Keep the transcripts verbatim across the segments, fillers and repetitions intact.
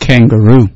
Kangaroo.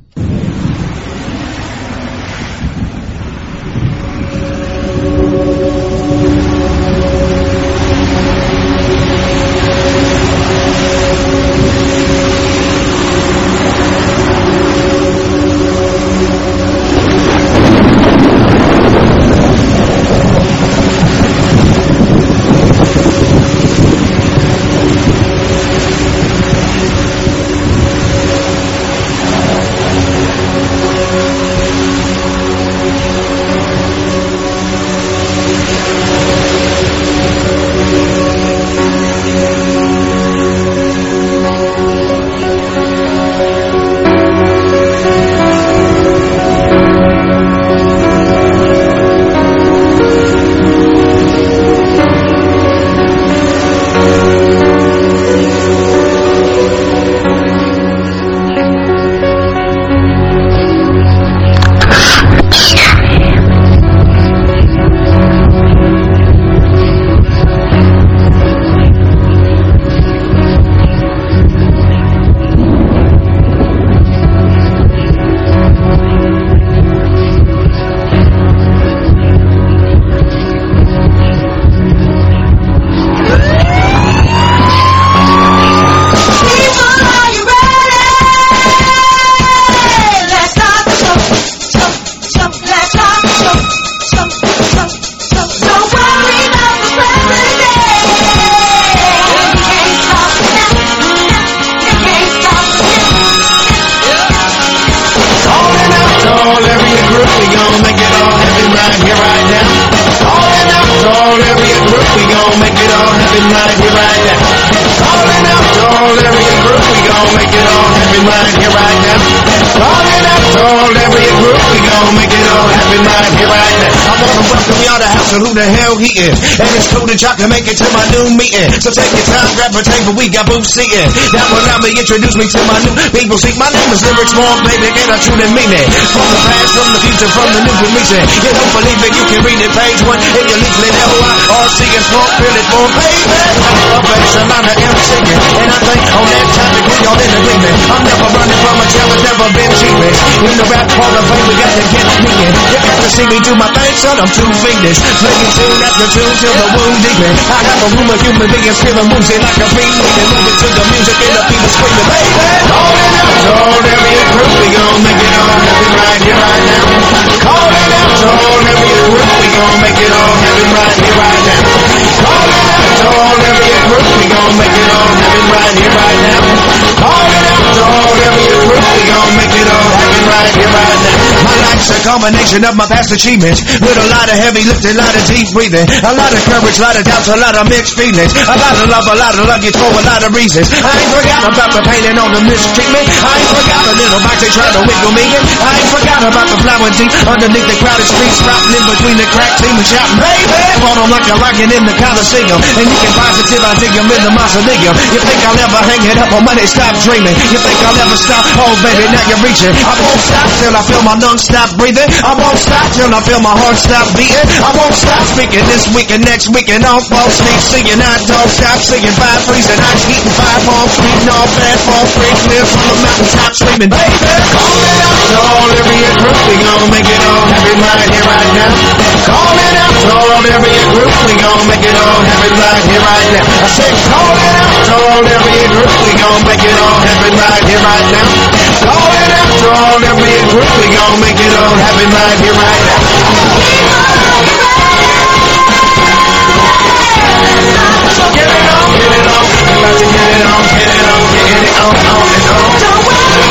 Who the hell he is? And it's cool that y'all can make it to my new meeting. So take your time, grab a table, we got booths seating. That will allow me introduce me to my new people. See, my name is Lyrics More, baby, and I truly mean it. From the past, from the future, from the new to me, say, you don't believe it, you can read it, page one in your leaflet. L Y R C and smoke, feel it for baby. I'm a bass, a lot of M singing. And I think on that topic, we all in agreement. I'm never running from a tail, I've never been cheating. In the rap hall of fame, we got to get me in. You got to see me do my thing, son, I'm too fiendish. Playing tune after tune till the wound deepen. I have a room of human beings feeling woozy like a fiend. And moving to the music and the people screaming, baby. Calling out to all every group, we gon' make it all happen right here, right now. Calling out to all every group, we gon' make it all happen right here, right now. Calling out to all every group, we gon' make it all happen right here, right now. Calling out to all every group, we gon' make it all happen right here, right now. My life's a combination of my past achievements with a lot of heavy lifting, a lot of deep breathing, a lot of courage, a lot of doubts, a lot of mixed feelings, a lot of love, a lot of luggage for a lot of reasons. I ain't forgot about the pain and all the mistreatment. I ain't forgot the little box they tried to wiggle me in. I ain't forgot about the flowering deep underneath the crowded streets, dropping in between the crack team and shouting, baby. Bought them like a rocket in the Coliseum, and you can positive I dig them in the mausoleum. You think I'll ever hang it up on money? Stop dreaming. You think I'll ever stop? Oh, baby, now you're reaching. I won't stop till I feel my lungs stop breathing. I won't stop till I feel my heart stop beating. I won't stop speaking this week and next week and all false sleep singing. I don't stop singing. Five freezing, ice heating, five palms beating all fast fall free clear from the mountaintop screaming, baby. Calling out to all every group, we gon' make it all happen right here, right now. Calling out to all every group, we gon' make it all happen right here, right now. I said, calling out to all every group, we gon' make it all happen right here, right now. Calling out to all every group, we gon' make it all happen right here, right now. Get it on, get it on, we about to get it on, get it on, get it on, on and on. Don't worry,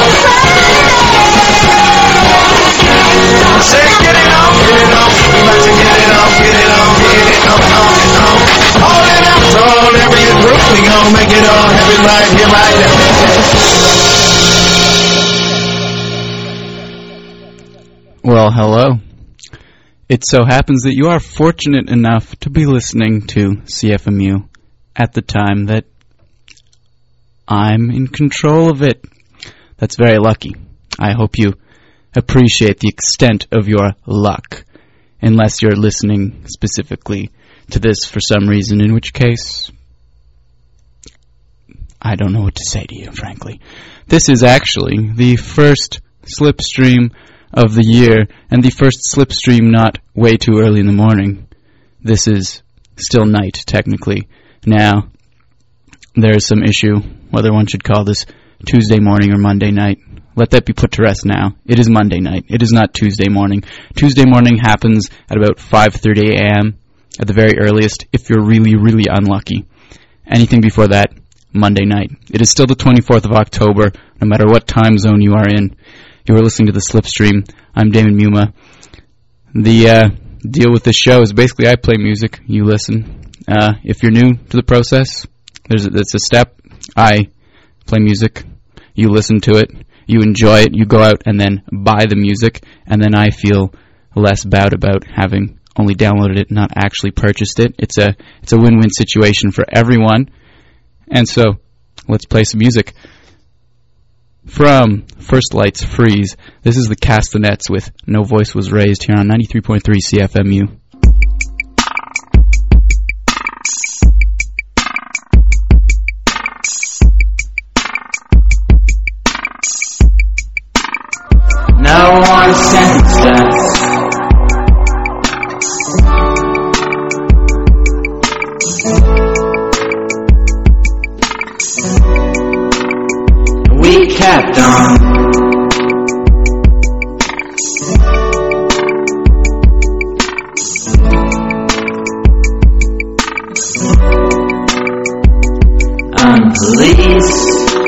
say get it on, get it on, we about to get it on, get it on, get it on, on and on. Calling out to all every group, we gon' make it all happen right here, right now. Well, hello. It so happens that you are fortunate enough to be listening to C F M U at the time that I'm in control of it. That's very lucky. I hope you appreciate the extent of your luck, unless you're listening specifically to this for some reason, in which case I don't know what to say to you, frankly. This is actually the first slipstream of the year, and the first slipstream not way too early in the morning. This is still night, technically. Now, there is some issue whether one should call this Tuesday morning or Monday night. Let that be put to rest now. It is Monday night. It is not Tuesday morning. Tuesday morning happens at about five thirty a.m. at the very earliest, if you're really, really unlucky. Anything before that, Monday night. It is still the twenty-fourth of October, no matter what time zone you are in. You are listening to the Slipstream. I'm Damon Muma. The uh, deal with this show is basically I play music, you listen. Uh, if you're new to the process, there's a, it's a step. I play music, you listen to it, you enjoy it, you go out and then buy the music, and then I feel less bad about having only downloaded it, not actually purchased it. It's a it's a win-win situation for everyone. And so, let's play some music. From First Lights Freeze, this is the Castanets with No Voice Was Raised here on ninety-three point three C F M U. No one sentenced us. We kept on. Unpoliced.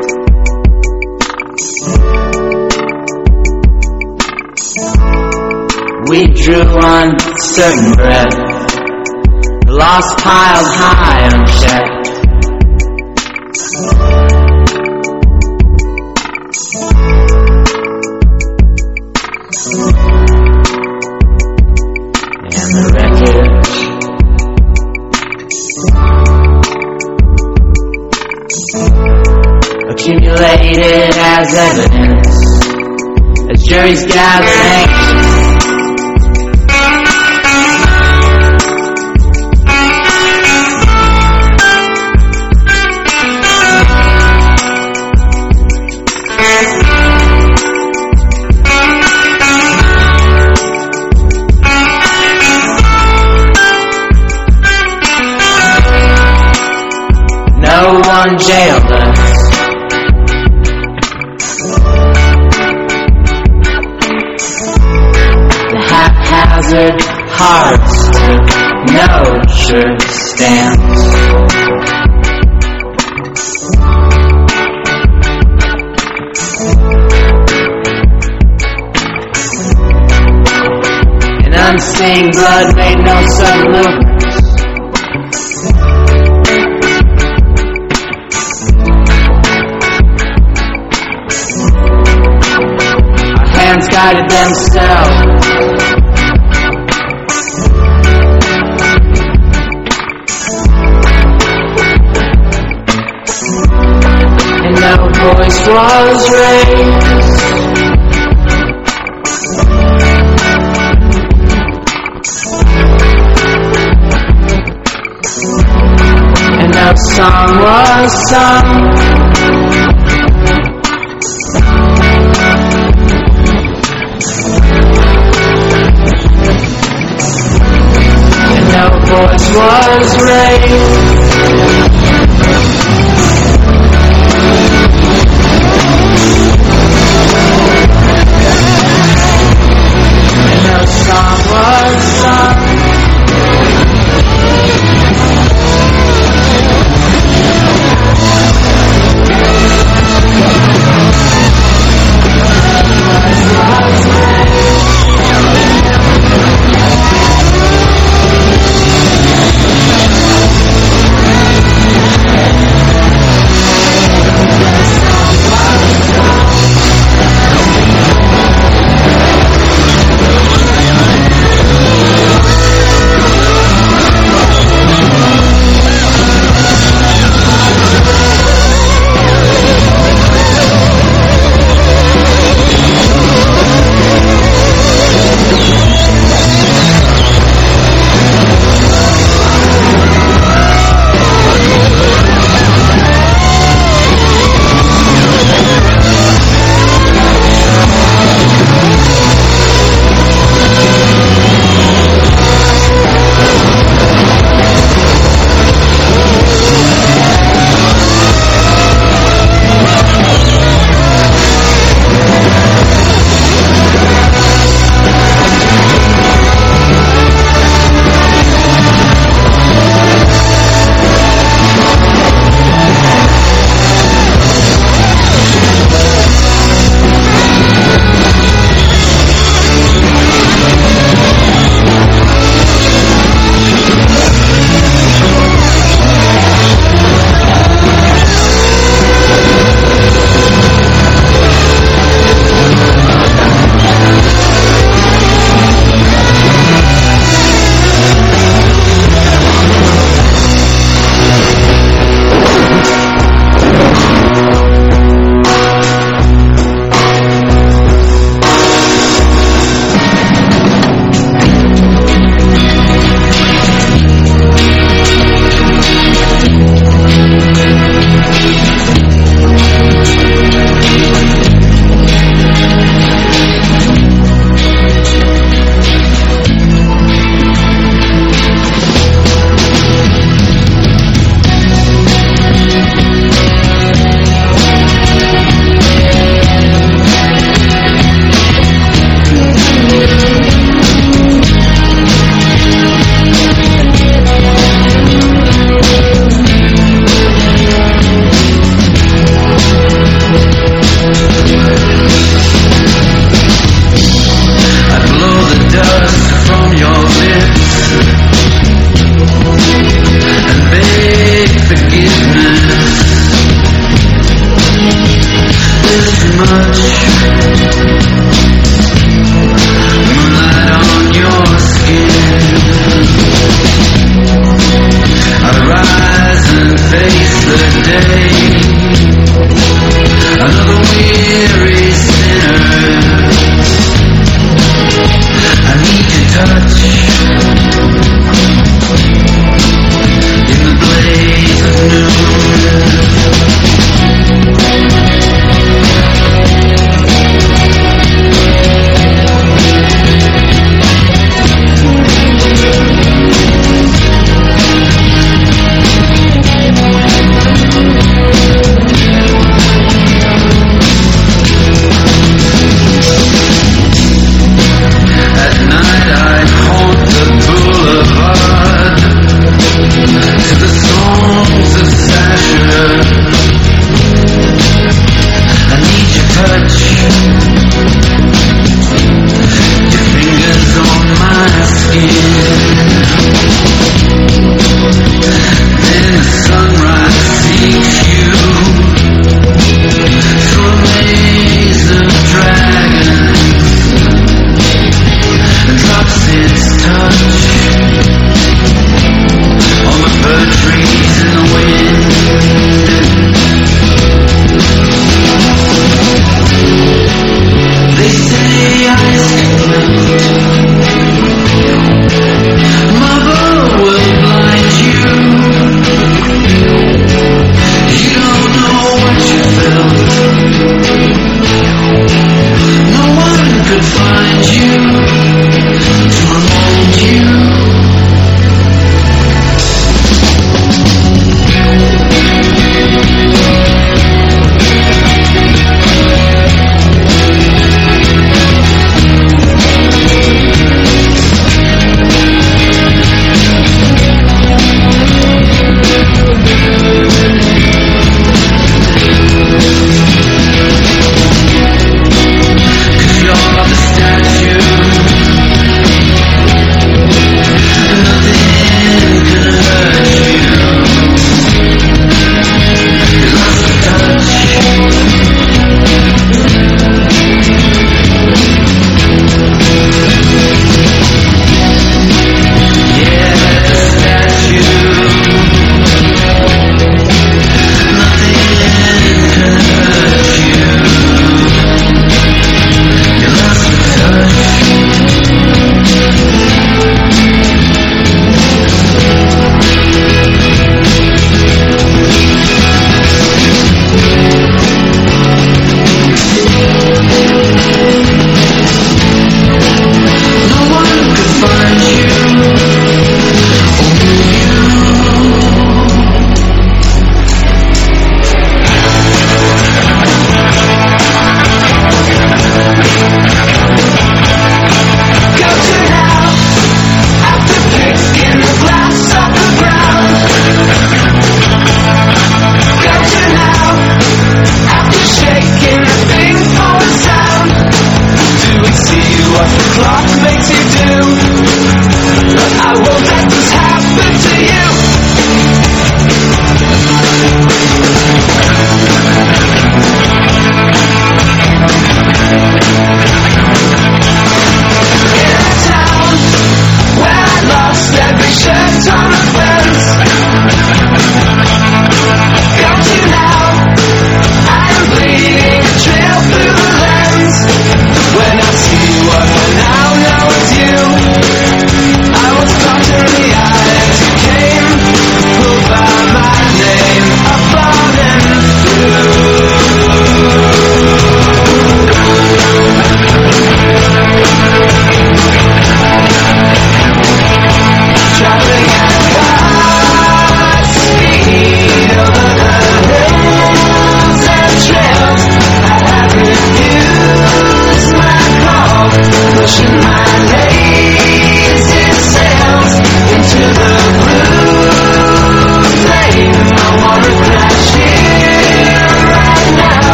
We drew on certain breath, the lost piled high unchecked. And the wreckage accumulated as evidence, as juries gathered anxious. No one jailed us. The haphazard hearts took no sure stance. And unseen blood made no sudden movement. Guided themselves. And no voice was raised. And no song was sung. Voice was raised. And no song was sung. Voice was raised.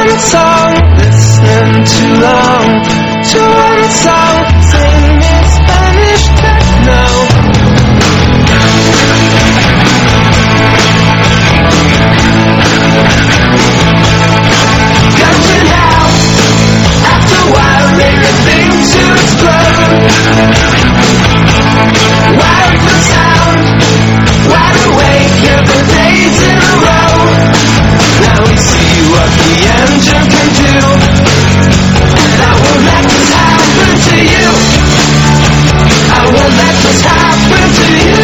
one song, listening too long to one song, singing in Spanish techno. Gotcha now, after a while, everything to explode. Wild for sound, wide awake every days in a row. Now we see what the engine can do, and I won't let this happen to you. I won't let this happen to you.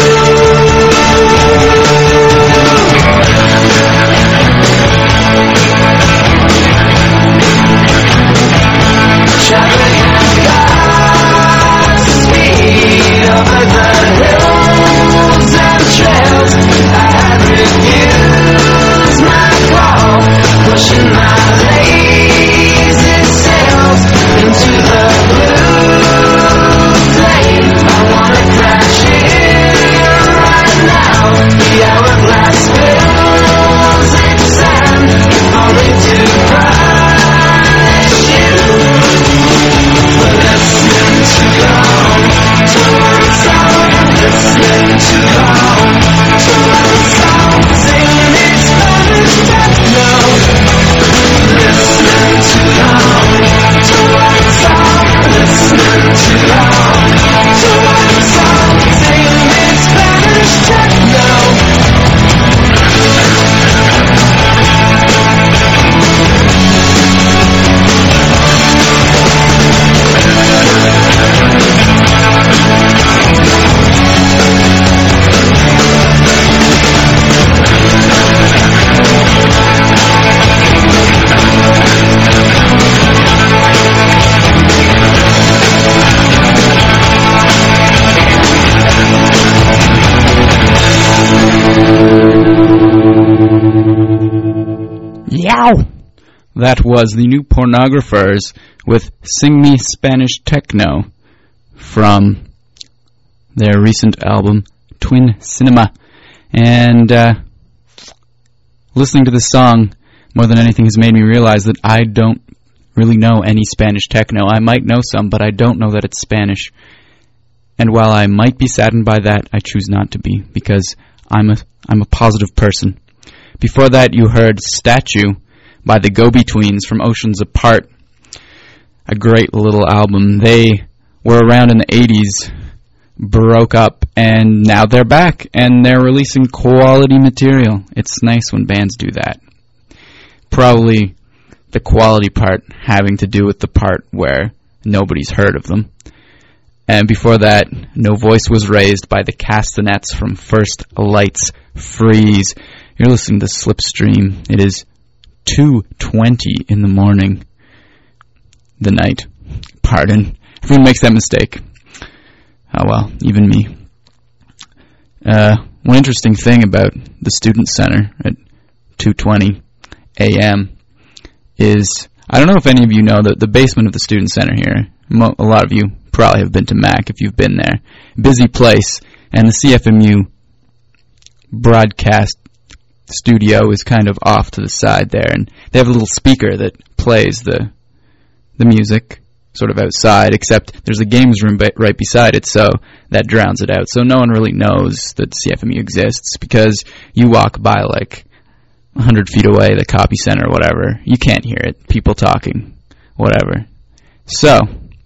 Traveling at God's speed over the hills and trails, I had refused my call, pushing my lazy sails into the blue flame. I wanna crash in right now. The hourglass fills its sand, if only to crush you. But listening too long to one song, listening too long to one song, singing in Spanish techno. Listening too long to one song, listening too long to one song, singing in Spanish techno. Yow! That was the New Pornographers with Sing Me Spanish Techno from their recent album Twin Cinema. And uh, listening to this song more than anything has made me realize that I don't really know any Spanish techno. I might know some, but I don't know that it's Spanish. And while I might be saddened by that, I choose not to be, because I'm a I'm a positive person. Before that, you heard Statue by the Go-Betweens from Oceans Apart. A great little album. They were around in the eighties, broke up, and now they're back, and they're releasing quality material. It's nice when bands do that. Probably the quality part having to do with the part where nobody's heard of them. And before that, No Voice Was Raised by the Castanets from First Lights Freeze. You're listening to Slipstream. It is two twenty in the morning. The night. Pardon. Everyone makes that mistake. Oh well, even me. Uh, one interesting thing about the Student Center at two twenty a.m. is, I don't know if any of you know, that the basement of the Student Center here, mo- a lot of you probably have been to M A C if you've been there. Busy place, and the C F M U broadcast studio is kind of off to the side there, and they have a little speaker that plays the the music sort of outside, except there's a games room ba- right beside it, so that drowns it out. So no one really knows that C F M U exists, because you walk by like one hundred feet away, the copy center or whatever, you can't hear it, people talking, whatever. So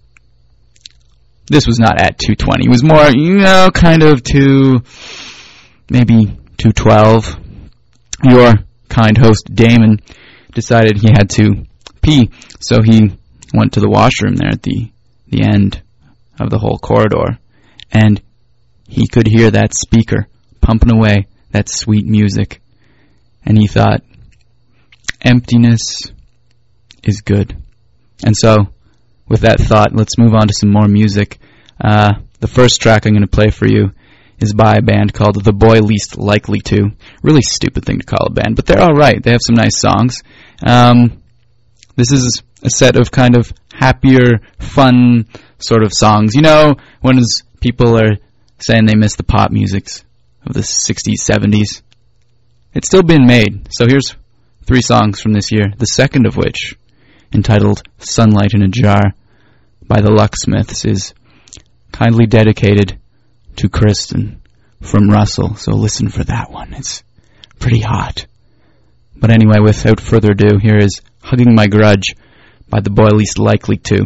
this was not at two twenty. It was more, you know, kind of two, maybe two twelve. Your kind host, Damon, decided he had to pee, so he went to the washroom there at the, the end of the whole corridor, and he could hear that speaker pumping away that sweet music, and he thought, emptiness is good. And so, with that thought, let's move on to some more music. Uh, the first track I'm going to play for you is by a band called The Boy Least Likely To. Really stupid thing to call a band, but they're alright. They have some nice songs. Um, this is a set of kind of happier, fun sort of songs. You know, when people are saying they miss the pop musics of the sixties, seventies. It's still being made. So here's three songs from this year, the second of which, entitled Sunlight in a Jar by the Locksmiths, is kindly dedicated to Kristen from Russell, so listen for that one. It's pretty hot. But anyway, without further ado, here is Hugging My Grudge by the boy Least Likely To.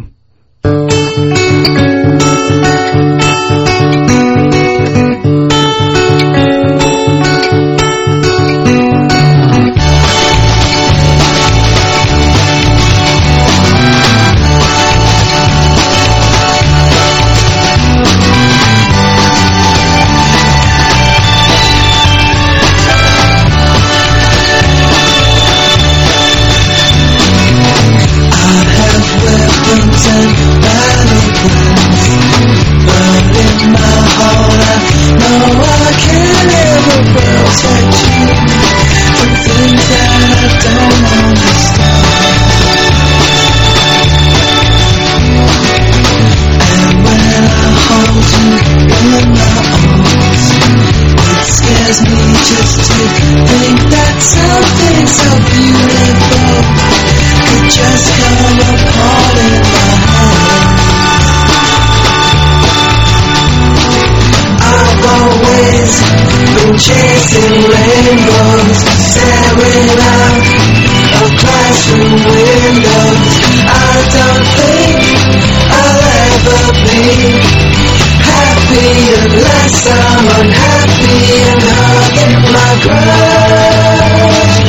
Chasing rainbows, staring out of classroom windows. I don't think I'll ever be happy unless I'm unhappy and hugging my grudge.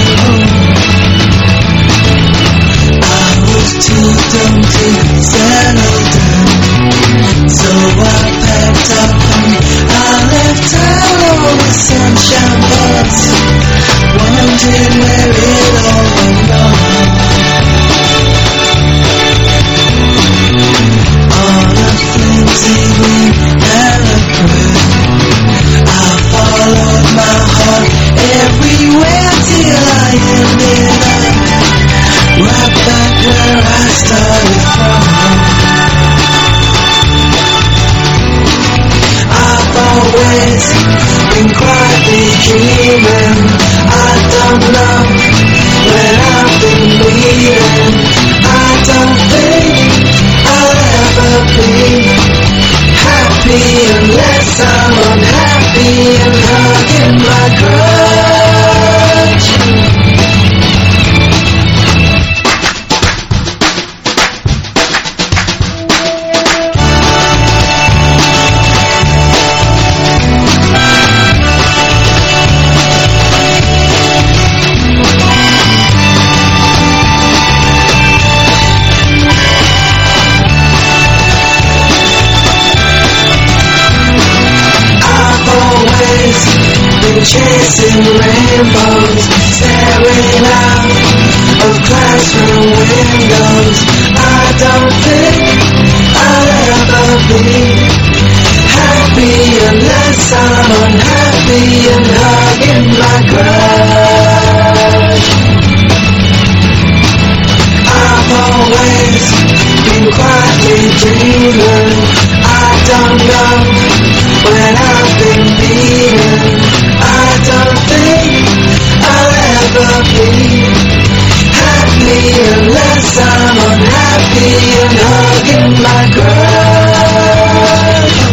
I was too dumb to settle down, so I packed up and I left town on the sunshine bus, wondering where it all went on. On a flimsy wing and a prayer, I followed my heart everywhere till I ended up right back where I started from. I've always been quietly dreaming. I don't know when I've been leaving. I don't think I'll ever be happy unless I'm unhappy and hugging my grudge. Chasing rainbows, staring out of classroom windows. I don't think I'll ever be happy unless I'm unhappy and hugging my grudge. I've always been quietly dreaming. I don't know when I've been beaten. I don't think I'll ever be happy unless I'm unhappy and hugging my grudge.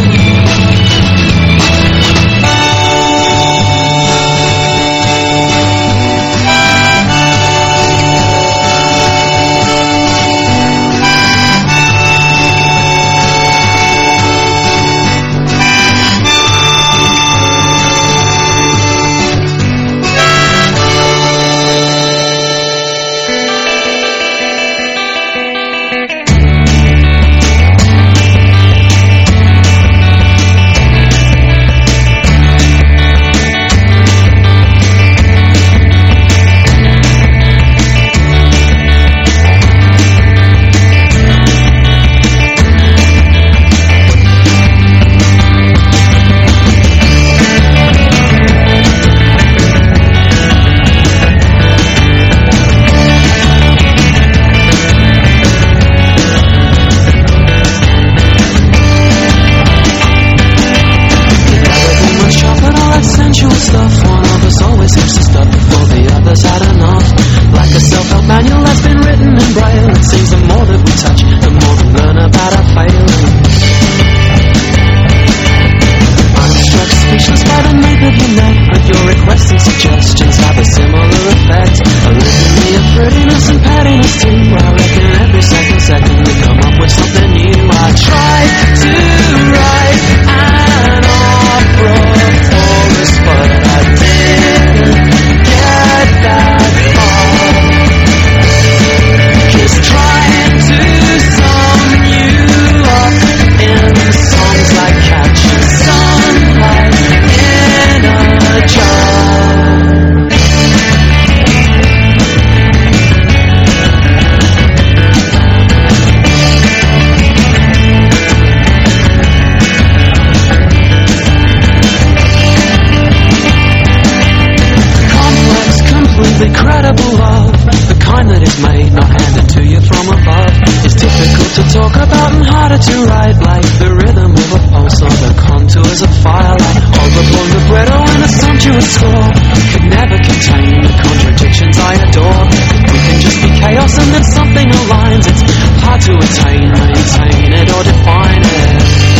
harder to write, like the rhythm of a pulse or the contours of firelight. All the blonde libretto in a sumptuous score could never contain the contradictions I adore. We can just be chaos and then something aligns. It's hard to attain, maintain it or define it.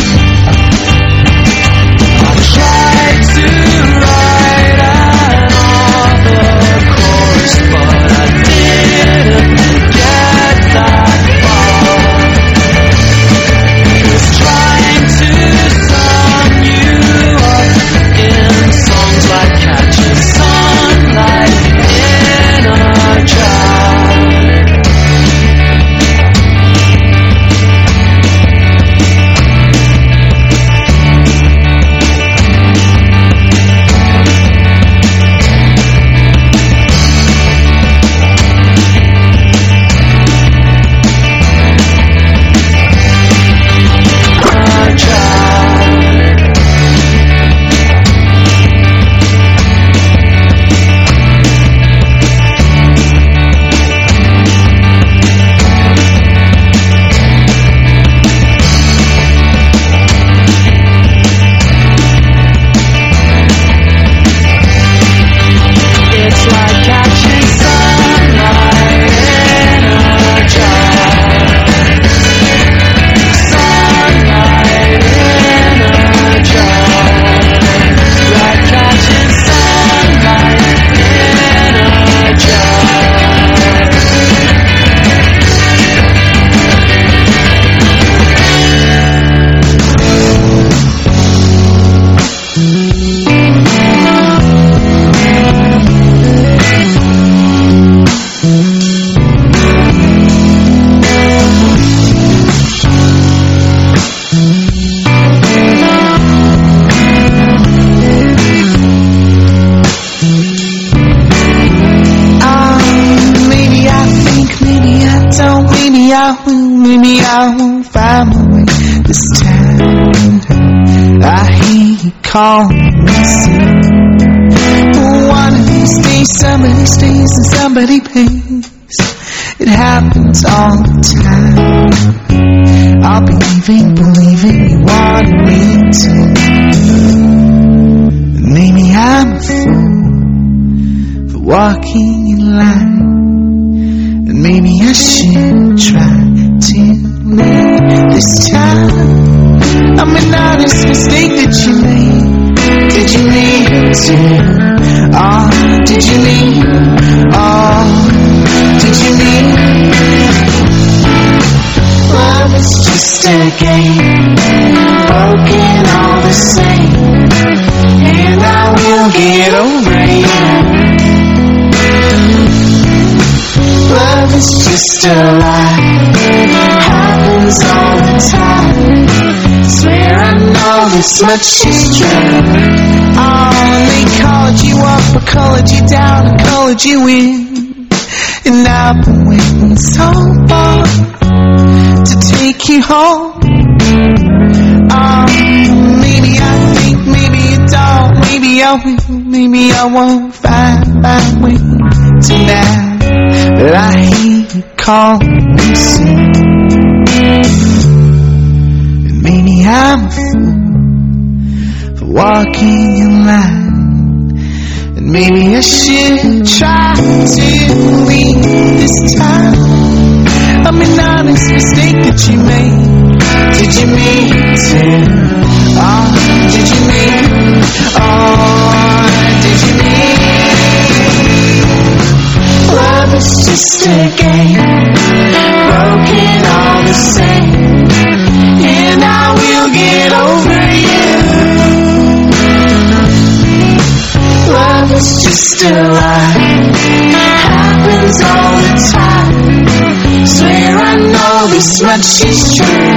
I tried to write another chorus, but I didn't get that far. Was trying to sum you up in songs like catching sunlight in a jar. Maybe I won't find my way this time. I hear you calling me soon. One of these days somebody stays and somebody pays. It happens all the time. I'll be leaving, believing you wanted me to. And maybe I'm a fool for walking in line. And maybe I should try to leave this time. I'm an honest mistake that you made. Did you mean to? Oh, did you mean? Oh, did you mean? Love is just a game, broken all the same, and I will get over you. Love is just a lie, happens all the time. Swear I know this much is true. Oh, and they called you up or colored you down and colored you in. And I've been waiting so long to take you home. Oh, maybe I think, maybe you don't, maybe I will, maybe I won't find my way tonight. But I hear you calling me soon. And maybe I'm a fool for walking in line. And maybe I should try to leave this time. I'm an honest mistake that you made. Did you mean to? Oh, did you mean? Oh, did you mean? Love is just a game, broken all the same, and I will get over you. Love is just a lie, happens all the time. Swear I know this much is true.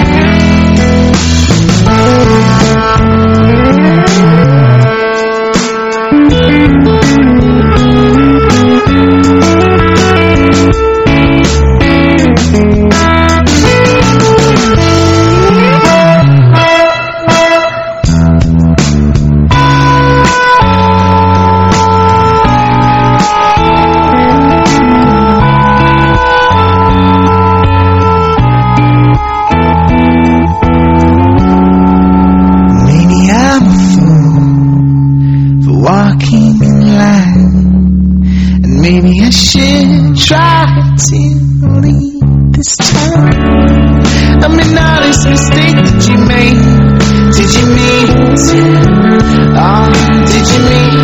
this time. I mean, honest mistake that you made. Did you mean to? Oh, did you mean?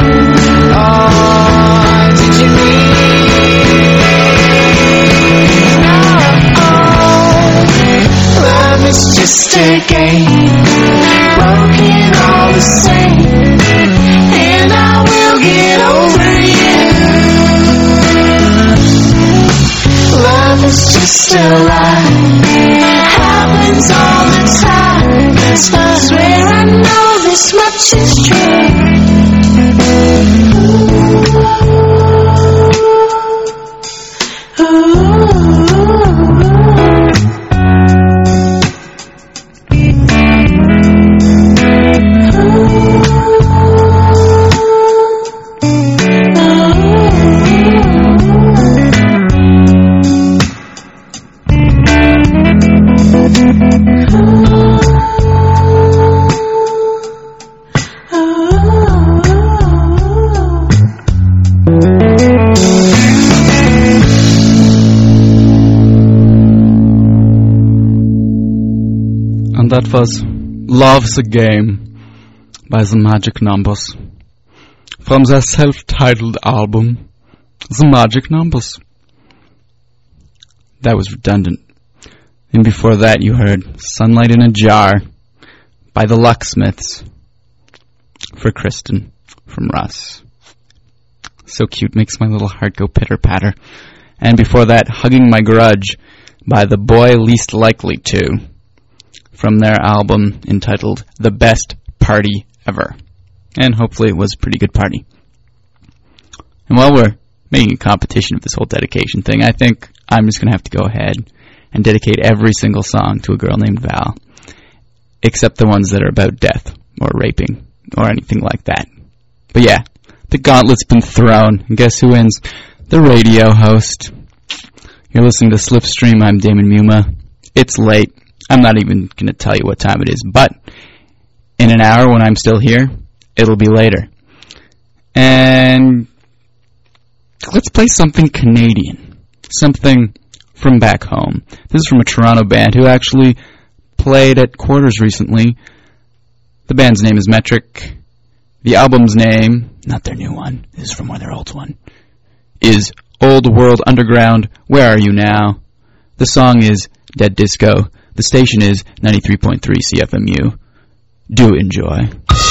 Oh, did you mean? No, love is just a game, broken all the same, and I will get over you. Love is just a lie, happens all the time. I swear I know this much is That was Love's a Game by The Magic Numbers from their self-titled album The Magic Numbers. That was redundant. And before that you heard Sunlight in a Jar by the Locksmiths for Kristen from Russ. So cute, makes my little heart go pitter-patter. And before that, Hugging My Grudge by The Boy Least Likely To, from their album entitled The Best Party Ever. And hopefully it was a pretty good party. And while we're making a competition of this whole dedication thing, I think I'm just going to have to go ahead and dedicate every single song to a girl named Val, except the ones that are about death or raping or anything like that. But yeah, the gauntlet's been thrown, and guess who wins? The radio host. You're listening to Slipstream. I'm Damon Muma. It's late. I'm not even going to tell you what time it is, but in an hour when I'm still here, it'll be later. And let's play something Canadian, something from back home. This is from a Toronto band who actually played at Quarters recently. The band's name is Metric. The album's name, not their new one, this is from one of their old one, is Old World Underground, Where Are You Now? The song is Dead Disco. The station is ninety-three point three C F M U. Do enjoy.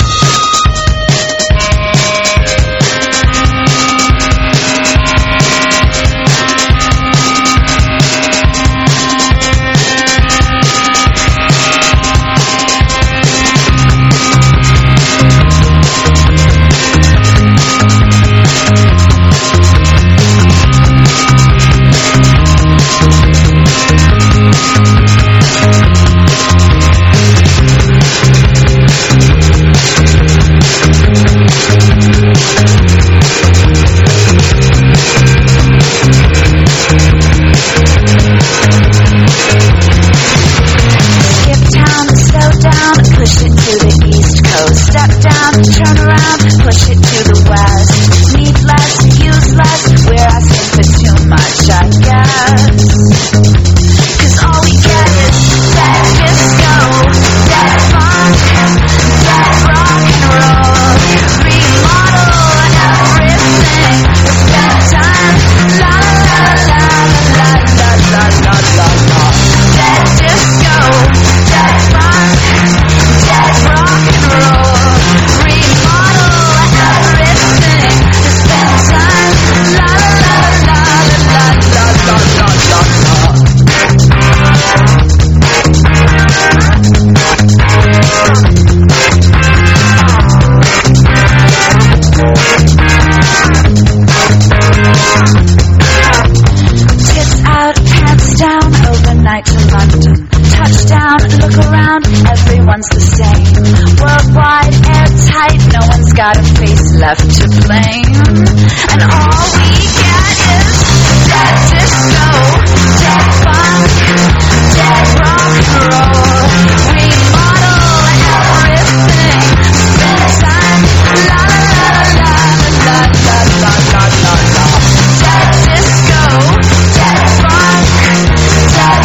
Got a face left to blame, and all we get is dead disco, dead funk, dead rock and roll. Remodel everything, spend time, la la la la la la la la la la. Dead disco, dead funk, dead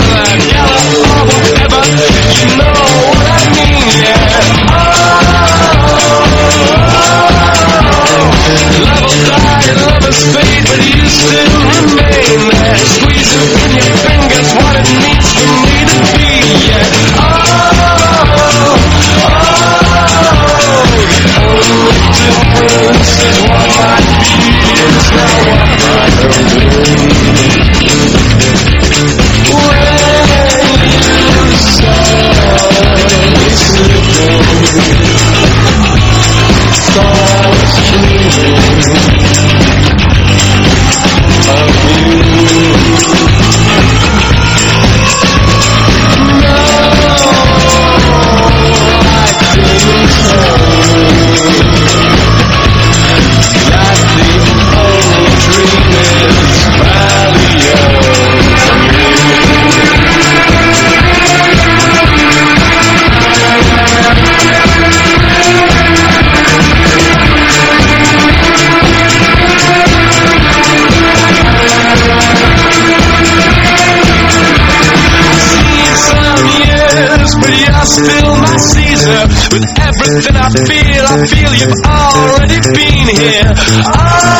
that yellow or whatever. You know what I mean, yeah. Oh, love will die and lovers fade, but you still remain there, squeezing in your fingers what it means for me to be, yeah. Oh, difference is what might be, is now what might be. When you saw me sleeping, stars dreaming of you. No, I didn't tell you that the only dream is value. But you're still my Caesar. With everything I feel, I feel you've already been here. Oh,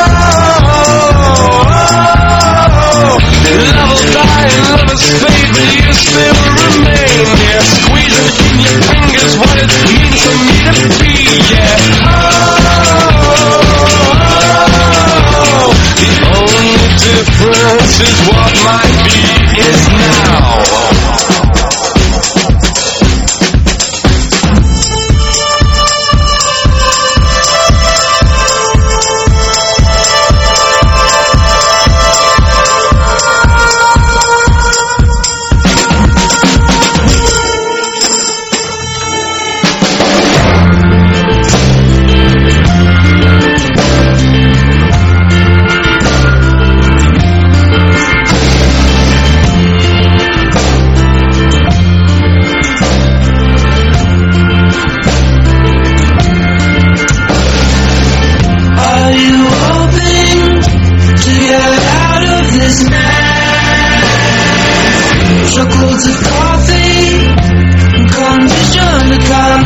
oh, oh. Love will die and lovers fade, but you still remain here, squeezing in your fingers what it means for me to be, yeah. Oh, the only difference is what might be is now. Chuckles of coffee, condition to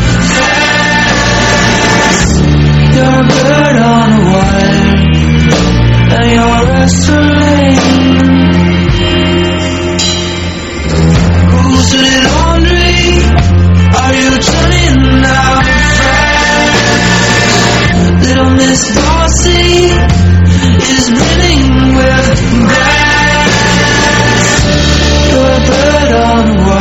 confess. You're a bird on a wire, and you're wrestling. Who's doing laundry? Are you turning out fresh? Little Miss Bossy is brimming with grass. You're a bird on the wall.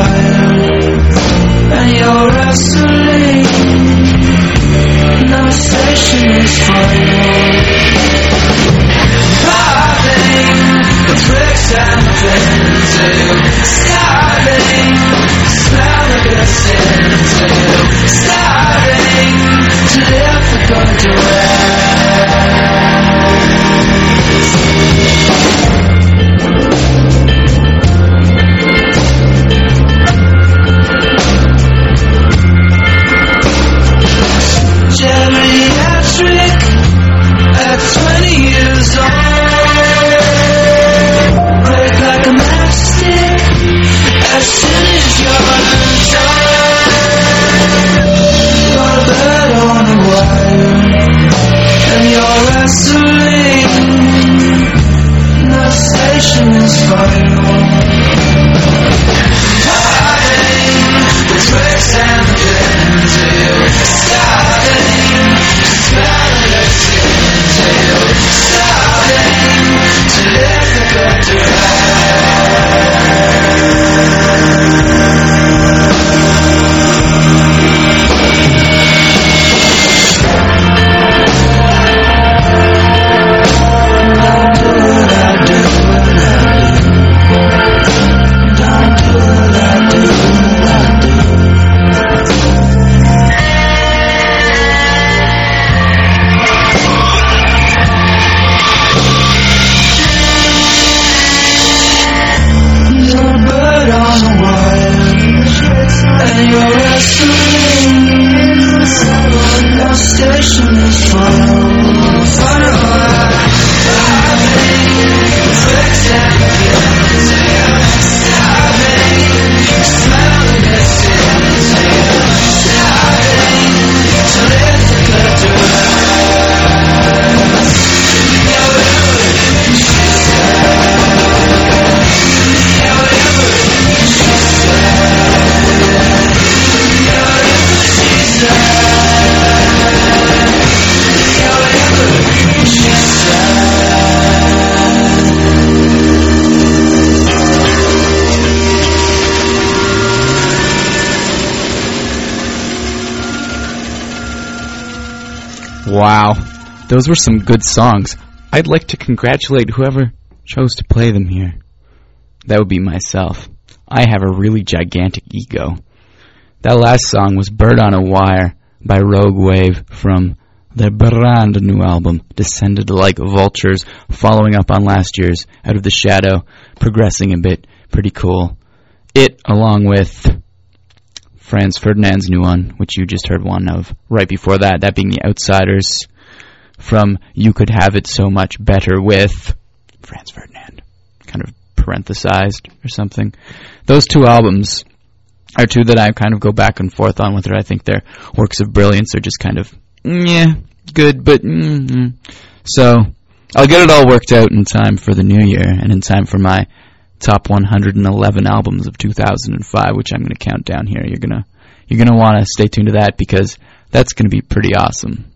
Wow, those were some good songs. I'd like to congratulate whoever chose to play them here. That would be myself. I have a really gigantic ego. That last song was Bird on a Wire by Rogue Wave from their brand new album, Descended Like Vultures, following up on last year's Out of the Shadow, progressing a bit, pretty cool. It, along with Franz Ferdinand's new one, which you just heard one of right before that, that being The Outsiders from You Could Have It So Much Better with Franz Ferdinand, kind of parenthesized or something. Those two albums are two that I kind of go back and forth on whether I think they're works of brilliance or just kind of, yeah, good, but mm-hmm. So I'll get it all worked out in time for the new year and in time for my top one hundred eleven albums of two thousand five, which I'm going to count down here. You're gonna you're gonna want to stay tuned to that because that's going to be pretty awesome.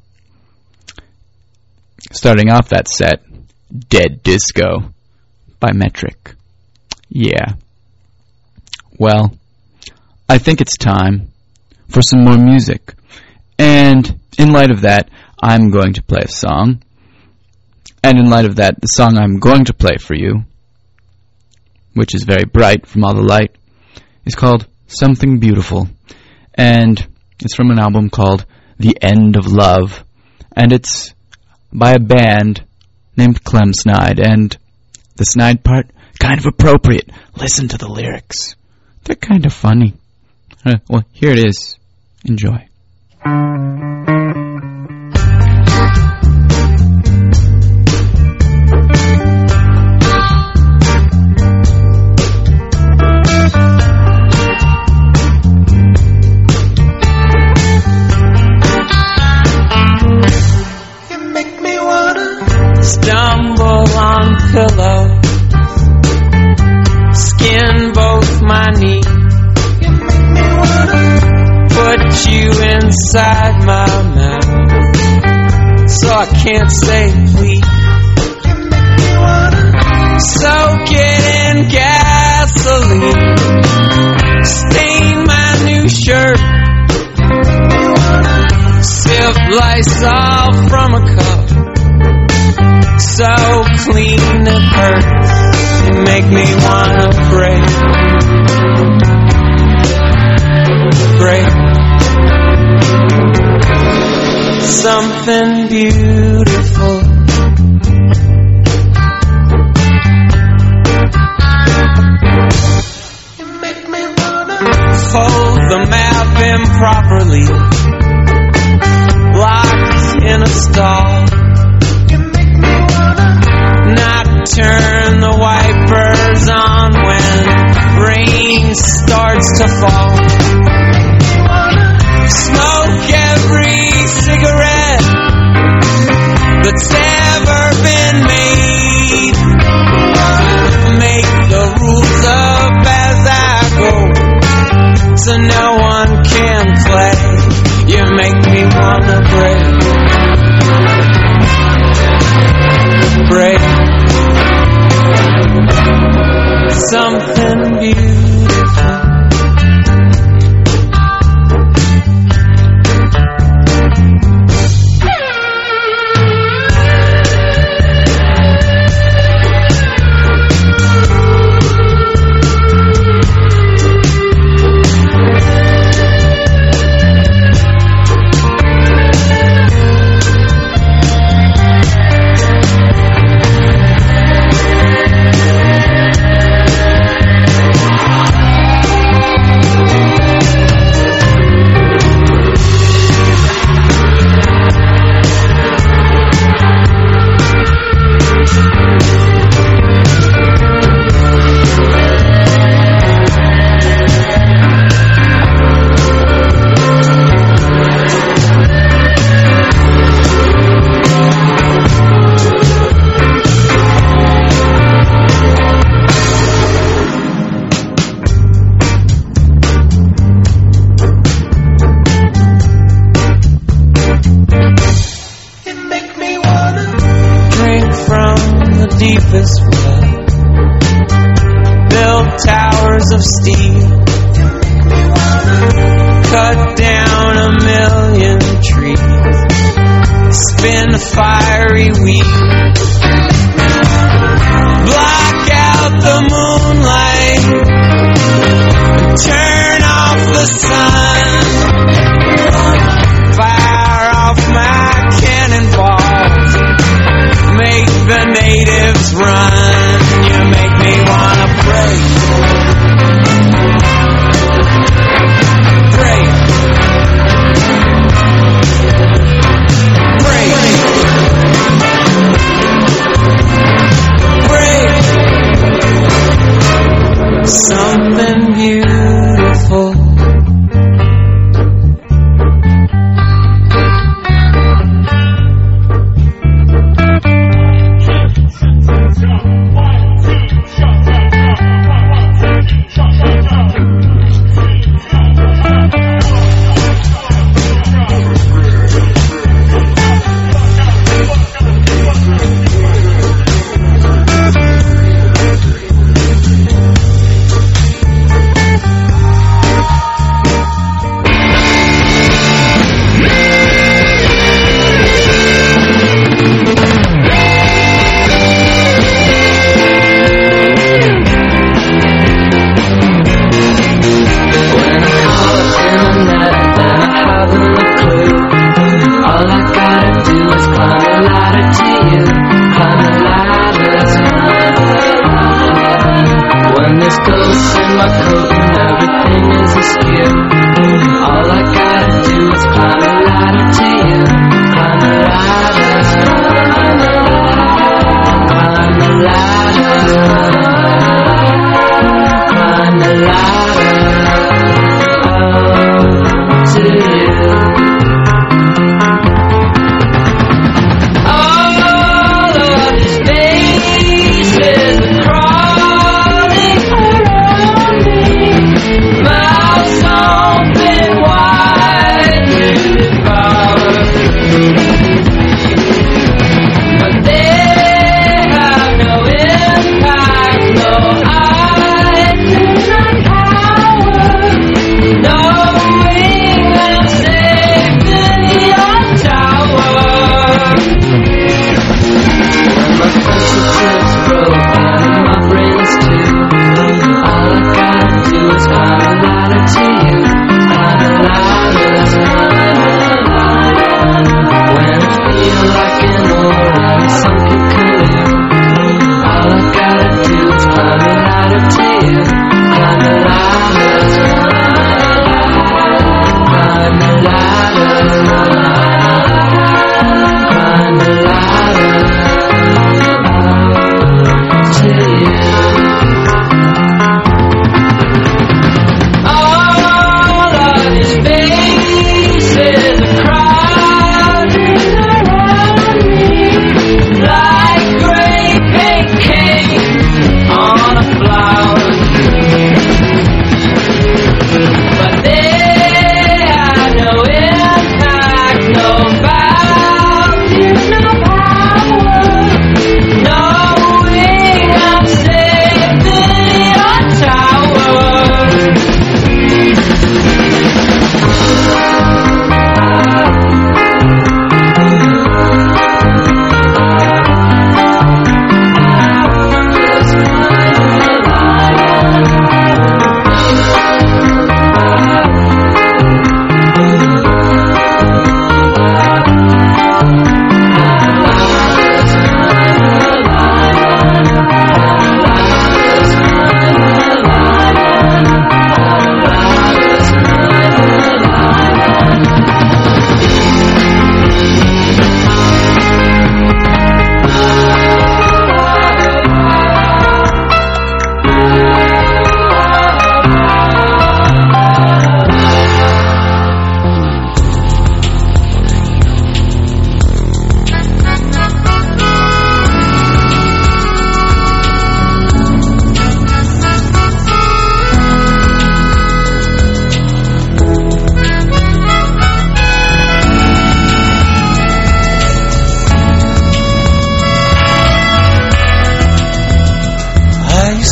Starting off that set, Dead Disco by Metric. Yeah. Well, I think it's time for some more music. And in light of that, I'm going to play a song. And in light of that, the song I'm going to play for you, which is very bright from all the light, is called Something Beautiful. And it's from an album called The End of Love. And it's by a band named Clem Snide. And the Snide part, kind of appropriate. Listen to the lyrics. They're kind of funny. Uh, well, here it is. Enjoy. Stumble on pillows, skin both my knees. You make me wanna put you inside my mouth, so I can't say please. You make me wanna soak it in gasoline, stain my new shirt, sip Lysol from a cup. So clean it hurts. You make me wanna break, break. Something beautiful. You make me wanna hold the map improperly, locked in a stall. Not turn the wipers on when rain starts to fall. Smoke every cigarette that's ever been made. Make the rules up as I go, so no one can play. You make me wanna break, break. Something beautiful. Deepest well, build towers of steel, cut down a million trees, spin the fiery wheel, block out the moonlight, turn off the sun, fire off my cannonballs, make the natives run. You make me wanna pray, pray, pray, pray. Something beautiful.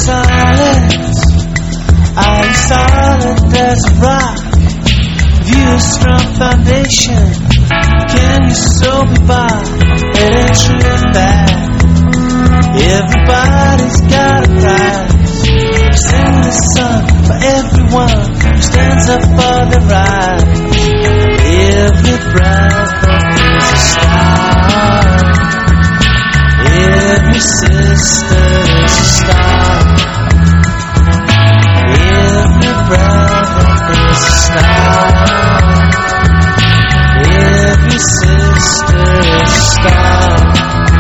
as a rock, view a strong foundation. Can you sew me by? It ain't true that everybody's got a prize. Sing the song for everyone who stands up for the right. Every brother is a star. Every sister is a star. Every brother is a star. Every sister is a star.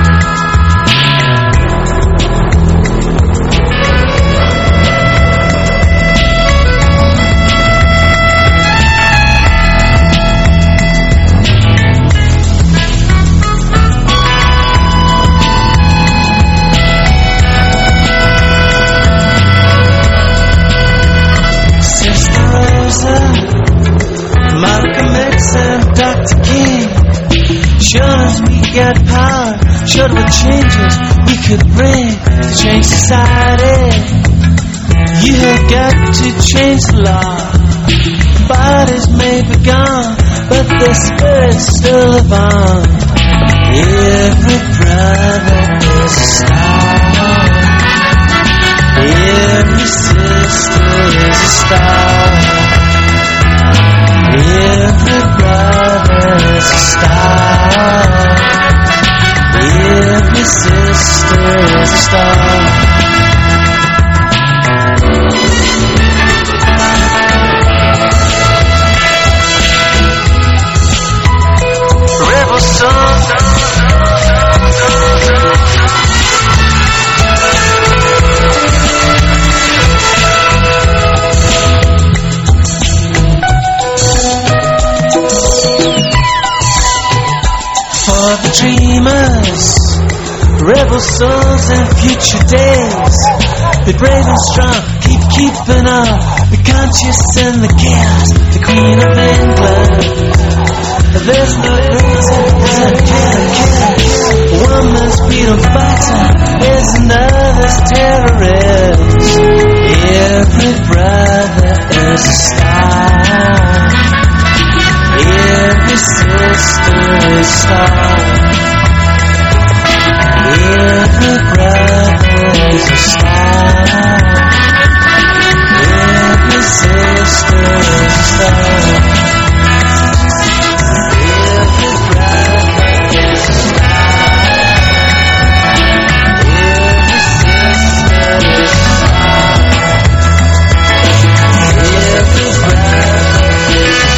Got power, showed what changes we could bring to change society. You have got to change the law. Bodies may be gone, but their spirits still live on. Every brother is a star. Every sister is a star. Every brother is a star. Every sister is a star. Rebel song. For the dreamers, rebel souls and future days, be brave and strong, keep keeping on, the conscious and the chaos, the Queen of England. There's no reason to kill. One man's freedom fighter is another's terrorist. Every brother is a star. Every sister is a star. Every brother is a star. Every sister is a star. Every brother is a star. Every sister is a star. Every brother is a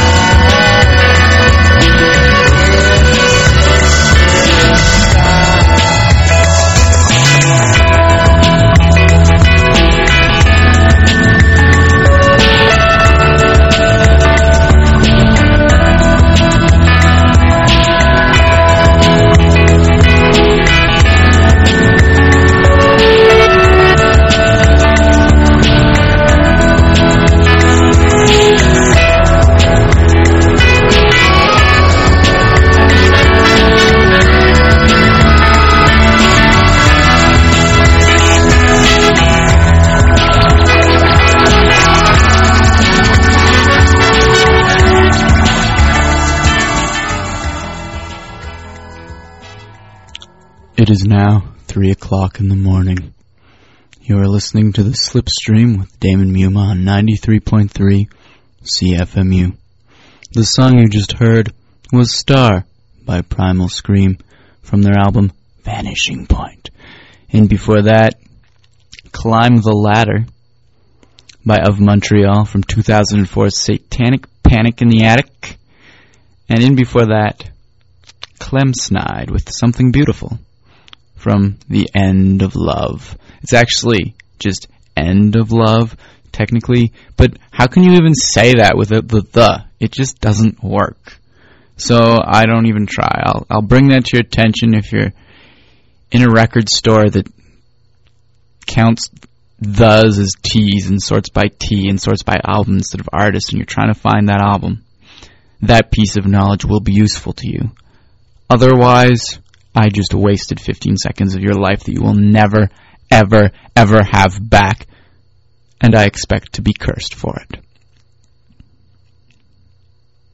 It is now three o'clock in the morning. You are listening to the Slipstream with Damon Muma on ninety-three point three C F M U. The song you just heard was Star by Primal Scream from their album Vanishing Point. And before that, Climb the Ladder by Of Montreal from two thousand four's Satanic Panic in the Attic. And in before that, Clem Snide with Something Beautiful from The End of Love. It's actually just End of Love, technically, but how can you even say that with the the? the? It just doesn't work. So I don't even try. I'll I'll bring that to your attention if you're in a record store that counts thes as T's and sorts by T and sorts by album instead of artist, and you're trying to find that album. That piece of knowledge will be useful to you. Otherwise, I just wasted fifteen seconds of your life that you will never, ever, ever have back, and I expect to be cursed for it.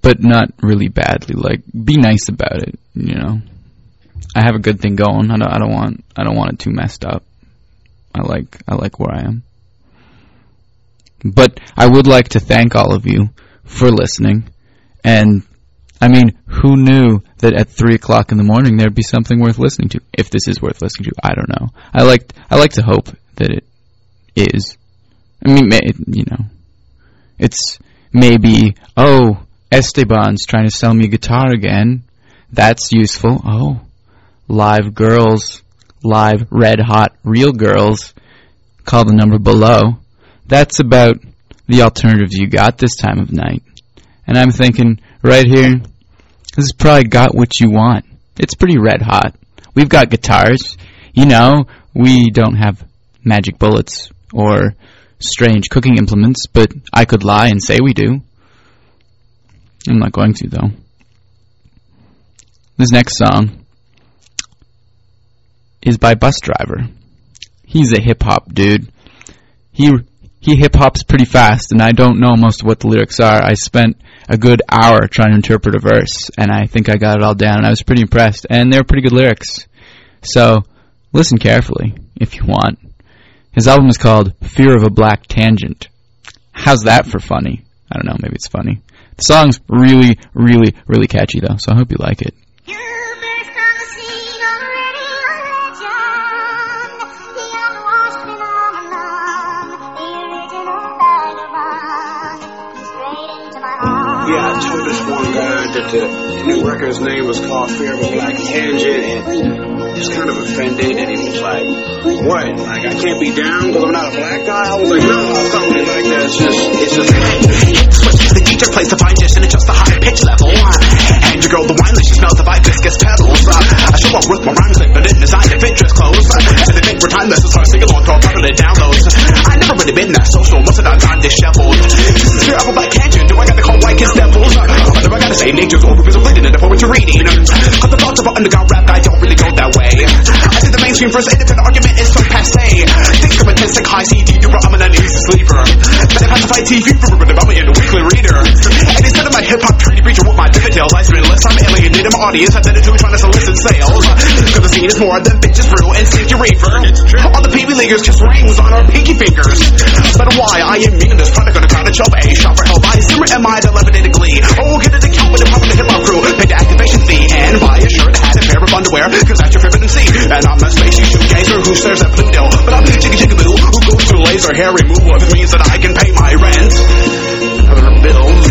but not really badly. Like, be nice about it, you know. I have a good thing going. I don't, I don't want, I don't want it too messed up. I like, I like where I am. But I would like to thank all of you for listening. And, I mean, who knew that at three o'clock in the morning there'd be something worth listening to? If this is worth listening to, I don't know. I like, I like to hope that it is. I mean, you know, it's maybe, oh, Esteban's trying to sell me a guitar again. That's useful. Oh, live girls, live red hot real girls. Call the number below. That's about the alternatives you got this time of night. And I'm thinking, right here, this has probably got what you want. It's pretty red hot. We've got guitars. You know, we don't have magic bullets or strange cooking implements, but I could lie and say we do. I'm not going to, though. This next song is by Bus Driver. He's a hip-hop dude. He he hip-hops pretty fast, and I don't know most of what the lyrics are. I spent a good hour trying to interpret a verse, and I think I got it all down, and I was pretty impressed. And they're pretty good lyrics. So, listen carefully, if you want. His album is called Fear of a Black Tangent. How's that for funny? I don't know, maybe it's funny. The song's really, really, really catchy, though, so I hope you like it. Yeah, I told this one guy that the new record's name was called Fear of a Black Tangent, and he was kind of offended, and he was like, what? Like, I can't be down because I'm not a black guy? I was like, no, it's not really like that. It's just, it's just... Switch is the D J plays to find just and adjust the high pitch level. And your girl, the wine, like she smells the hibiscus petals. I show up with my rhyme clip, but didn't design to fit dress clothes. And they think we're timeless, so I sing along to our popular downloads. I never really been that social, most of the time disheveled. Fear of a Black Tangent, do I got to call white kids devils? Or do I gotta say nature's over because I'm bleeding in the poetry reading? Cause the thoughts of an underground rap guy don't really go that way. I think the mainstream first independent argument is so passe. Things come intense like high C D, I'm an uneasy sleeper. Better pacify T V for ripping about me in the weekly reader. And instead of my hip-hop trendy preacher with my pigtails, I spend less time alienating my audience. I've done it too trying to solicit sales. Cause the scene is more than bitches brew and sneaky reefer. All the P B leaguers kiss rings on our pinky fingers. But why I am mean this product on a crowded shelf, a shop for help. I simmer am I the levidated glee. Oh, get an account with the pop of the hip-hop crew. Pay the activation fee and buy a shirt, hat, and pair of underwear. Cause that's your favorite M C. And I'm a spacey shoegazer who stares at Pluto. But I'm the jiggy jiggy boo who goes through laser hair removal. If it means that I can pay my rent. Other bills.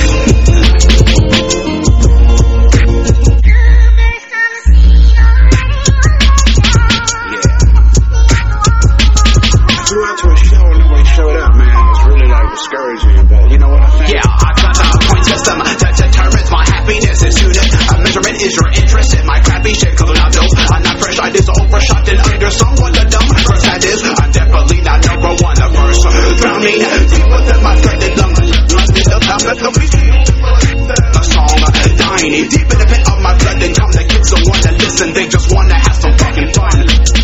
Discouraging, but you know what I think? Yeah, I got a point system that determines my happiness. It's unit. A measurement is your interest in my crappy shit. Cause I'm not dope, I'm not fresh, I just overshot and under someone the dumb. First that is, I'm definitely not number one. The first drowning, deep within my threaded lungs. The song dying deep in the pit of my blood. And come the kids don't wanna listen, they just wanna have some fucking fun.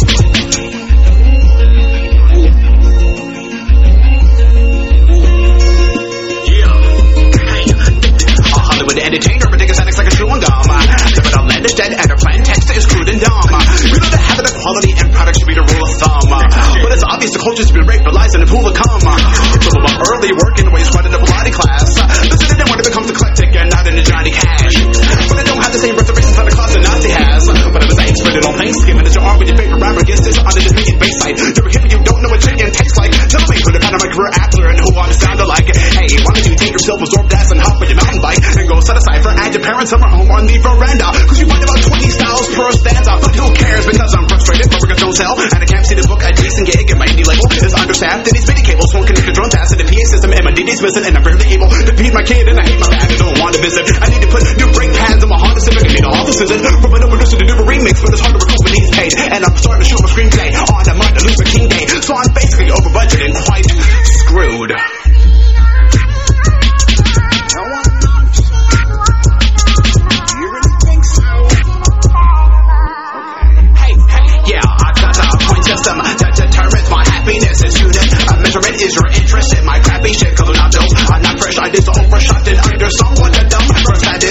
With the entertainer, but niggas addicts like a chewing gum. But outlandish dead and her plain text is crude and dumb. We know the habit of quality and product should be the rule of thumb. But it's obvious the culture's been raped, relies on the pool of cum. It's all about early work in the way spread in the Pilates class. Listen to them when it becomes eclectic and not in the Johnny Cash. But they don't have the same reservations that the closet Nazi has. But it was ain't spread it on Thanksgiving that you are with your favorite rapper gets this on the Dominion baseline. You're a hippie, you don't know what chicken tastes like. Tell me who the kind of my career after and who I'm sounding like. Hey, why don't you take your self-absorbed ass and hop on your mountain bike and go set aside for at your parents' summer home on the veranda. Cause you find about twenty styles per stanza. But who cares because I'm frustrated, but we're don't sell. And I can't see this book at decent gig and my indie label is understaffed. And these MIDI cables won't connect the drum pass to the P A system and my D J's missing and I'm barely able to feed my kid and I hate my bag. I don't want to visit. I need to put new brake pads in my Honda Civic and need an office visit. From an producer to do a remix, but it's hard to recoup when he's paid. And I'm starting to shoot my screen today on a Martin Luther King Day. So I'm basically over budget and quite screwed. System that determines my happiness. It's unit. A measurement is your interest in my crappy shit. Cause I'm not dope, I'm not fresh, I just overshot and under someone the dumb. First that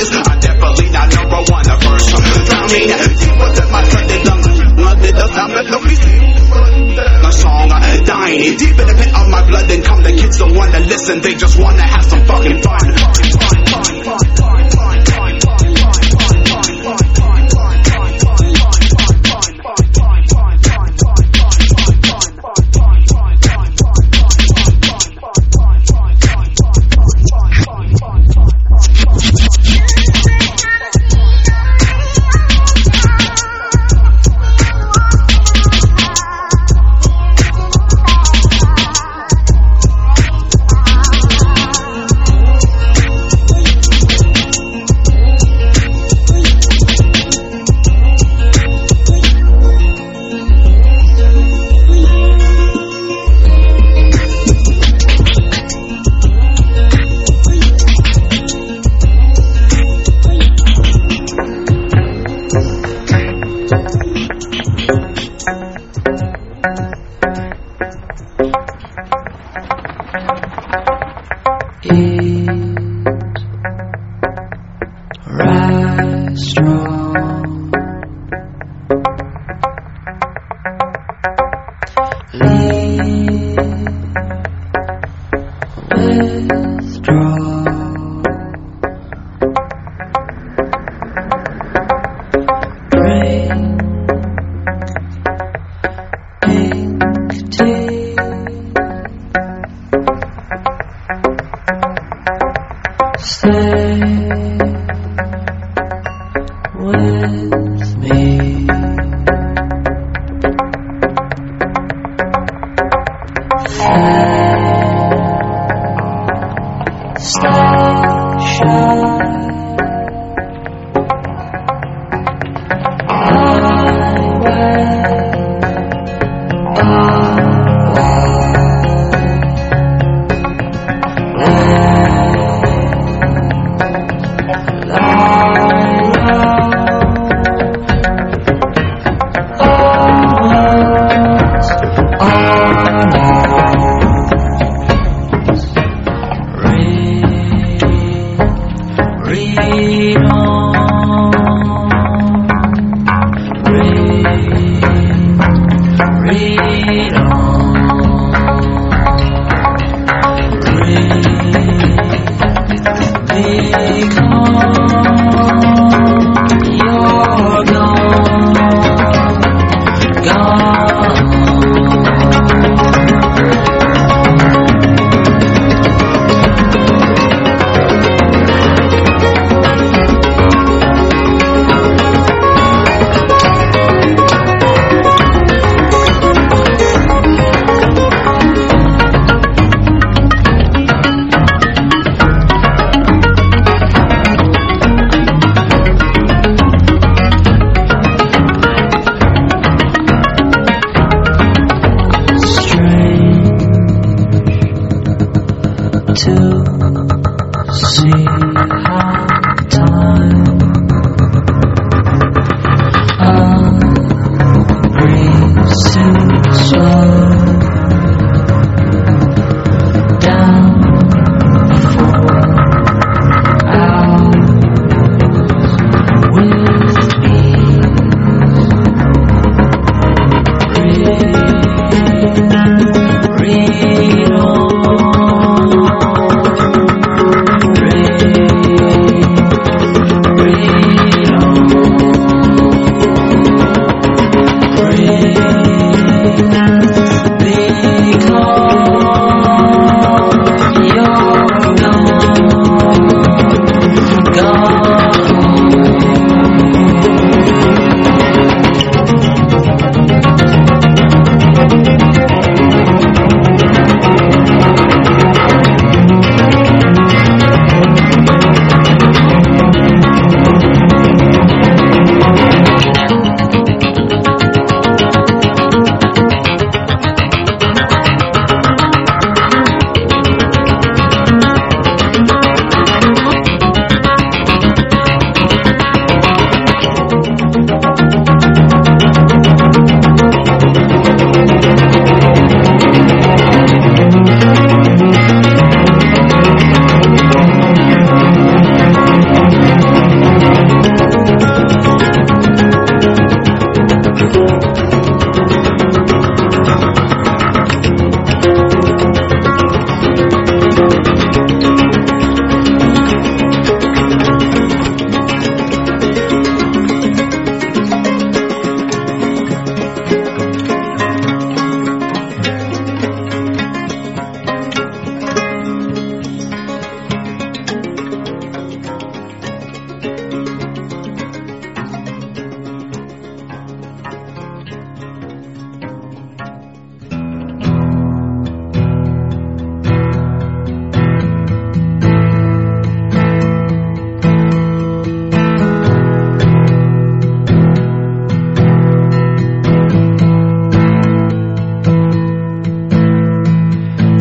mean, deeper than my blooded lungs, blooded the sound that nobody sees. My song, uh, dying deep in the pit of my blood, then come the kids don't wanna listen, they just wanna have some fucking fun.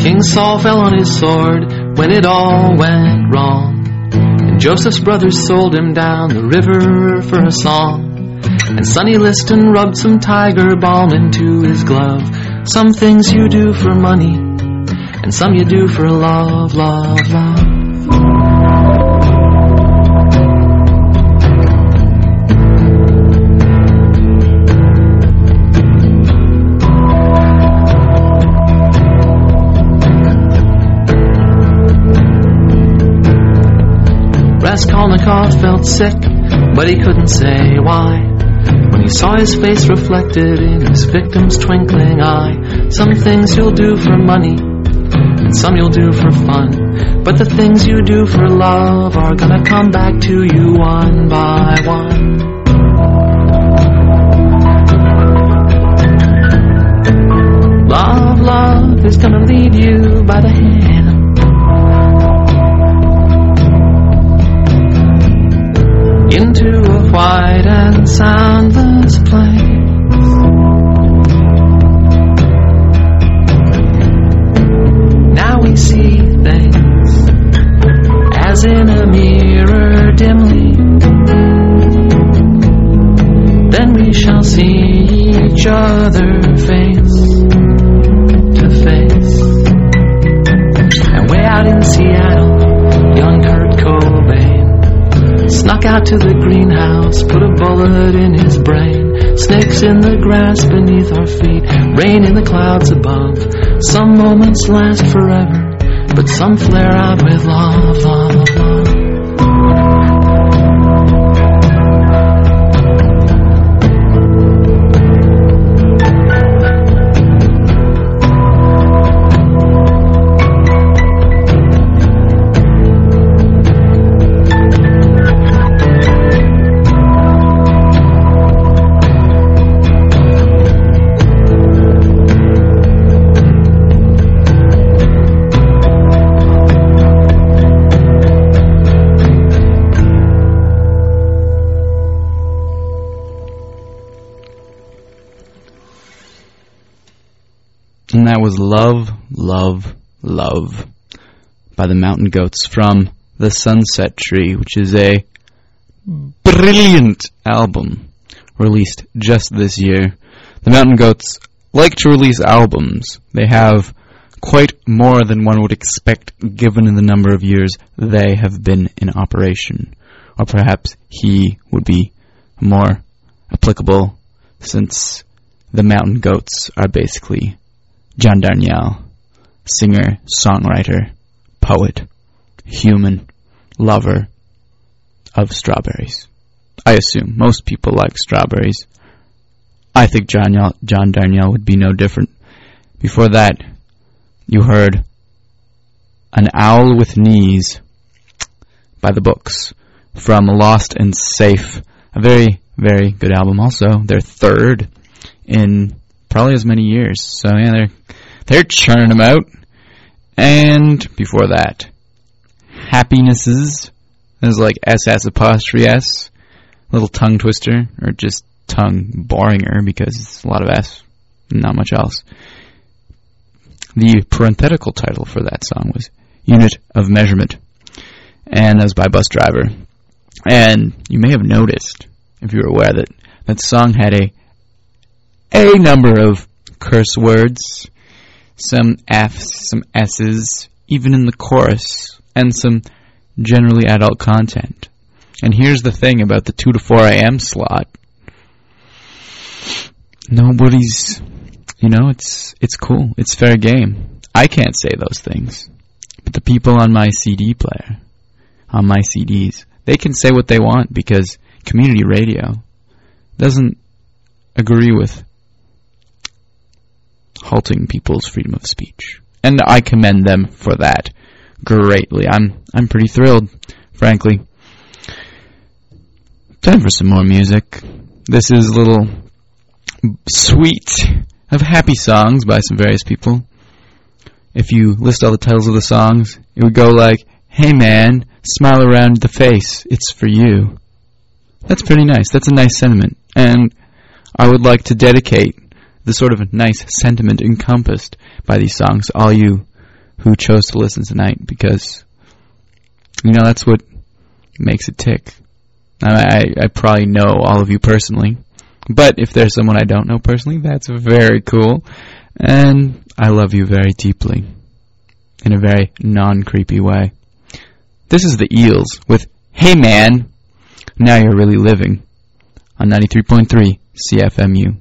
King Saul fell on his sword when it all went wrong. And Joseph's brothers sold him down the river for a song. And Sonny Liston rubbed some tiger balm into his glove. Some things you do for money, and some you do for love, love, love. Raskolnikov felt sick, but he couldn't say why. When he saw his face reflected in his victim's twinkling eye. Some things you'll do for money, and some you'll do for fun. But the things you do for love are gonna come back to you one by one. Love, love is gonna lead you by the hand into a white and soundless place. Now we see things as in a mirror dimly. Then we shall see each other face to face. And way out in Seattle, young Kurt Cobain snuck out to the greenhouse, put a bullet in his brain. Snakes in the grass beneath our feet, rain in the clouds above. Some moments last forever, but some flare out with love, love, love. And that was Love, Love, Love by the Mountain Goats from The Sunset Tree, which is a brilliant album released just this year. The Mountain Goats like to release albums. They have quite more than one would expect given the number of years they have been in operation. Or perhaps he would be more applicable, since the Mountain Goats are basically John Darnielle, singer, songwriter, poet, human, lover of strawberries. I assume most people like strawberries. I think John, John Darnielle would be no different. Before that, you heard An Owl with Knees by The Books from Lost and Safe. A very, very good album. Also, their third in probably as many years. So yeah, they're they're churning them out. And before that, Happinesses. Is like S S apostrophe S. Little tongue twister, or just tongue boringer because it's a lot of S, not much else. The parenthetical title for that song was Unit of Measurement, and that was by Bus Driver. And you may have noticed, if you were aware, that that song had a a number of curse words, some F's, some S's, even in the chorus, and some generally adult content. And here's the thing about the two to four a.m. slot. Nobody's, you know, it's it's cool. It's fair game. I can't say those things. But the people on my C D player, on my C Ds, they can say what they want because community radio doesn't agree with halting people's freedom of speech. And I commend them for that greatly. I'm I'm pretty thrilled, frankly. Time for some more music. This is a little suite of happy songs by some various people. If you list all the titles of the songs, it would go like, "Hey man, smile around the face, it's for you." That's pretty nice. That's a nice sentiment. And I would like to dedicate the sort of nice sentiment encompassed by these songs to all you who chose to listen tonight, because, you know, that's what makes it tick. I, I, I probably know all of you personally, but if there's someone I don't know personally, that's very cool, and I love you very deeply, in a very non-creepy way. This is the Eels with Hey Man, Now You're Really Living, on ninety-three point three C F M U.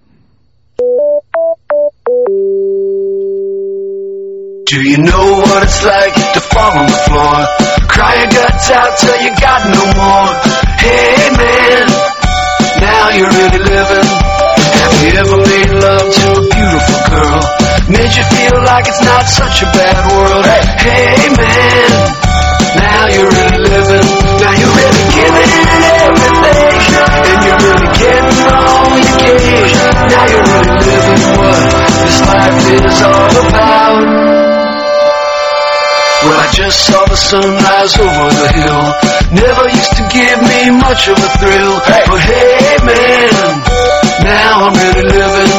Do you know what it's like to fall on the floor? Cry your guts out till you got no more. Hey man, now you're really living. Have you ever made love to a beautiful girl? Made you feel like it's not such a bad world. Hey man, now you're really living. Now you're really giving it everything, and you're really getting all you gave. Now you're really living what this life is all about. Well, I just saw the sunrise over the hill. Never used to give me much of a thrill, but hey man, now I'm really living.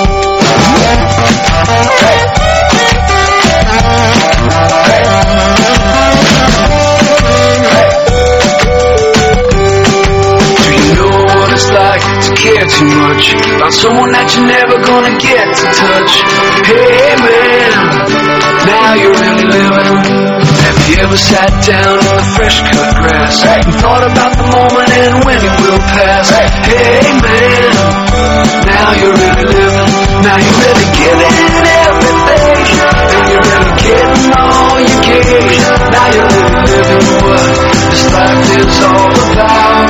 Do you know what it's like to care too much about someone that you're never gonna get to touch? Hey man, now you're really living. Have you ever sat down in the fresh cut grass and thought about the moment and when it will pass? Hey man, now you're really living. Now you're really giving everything, and you're really getting all you gave. Now you're really living what this life is all about.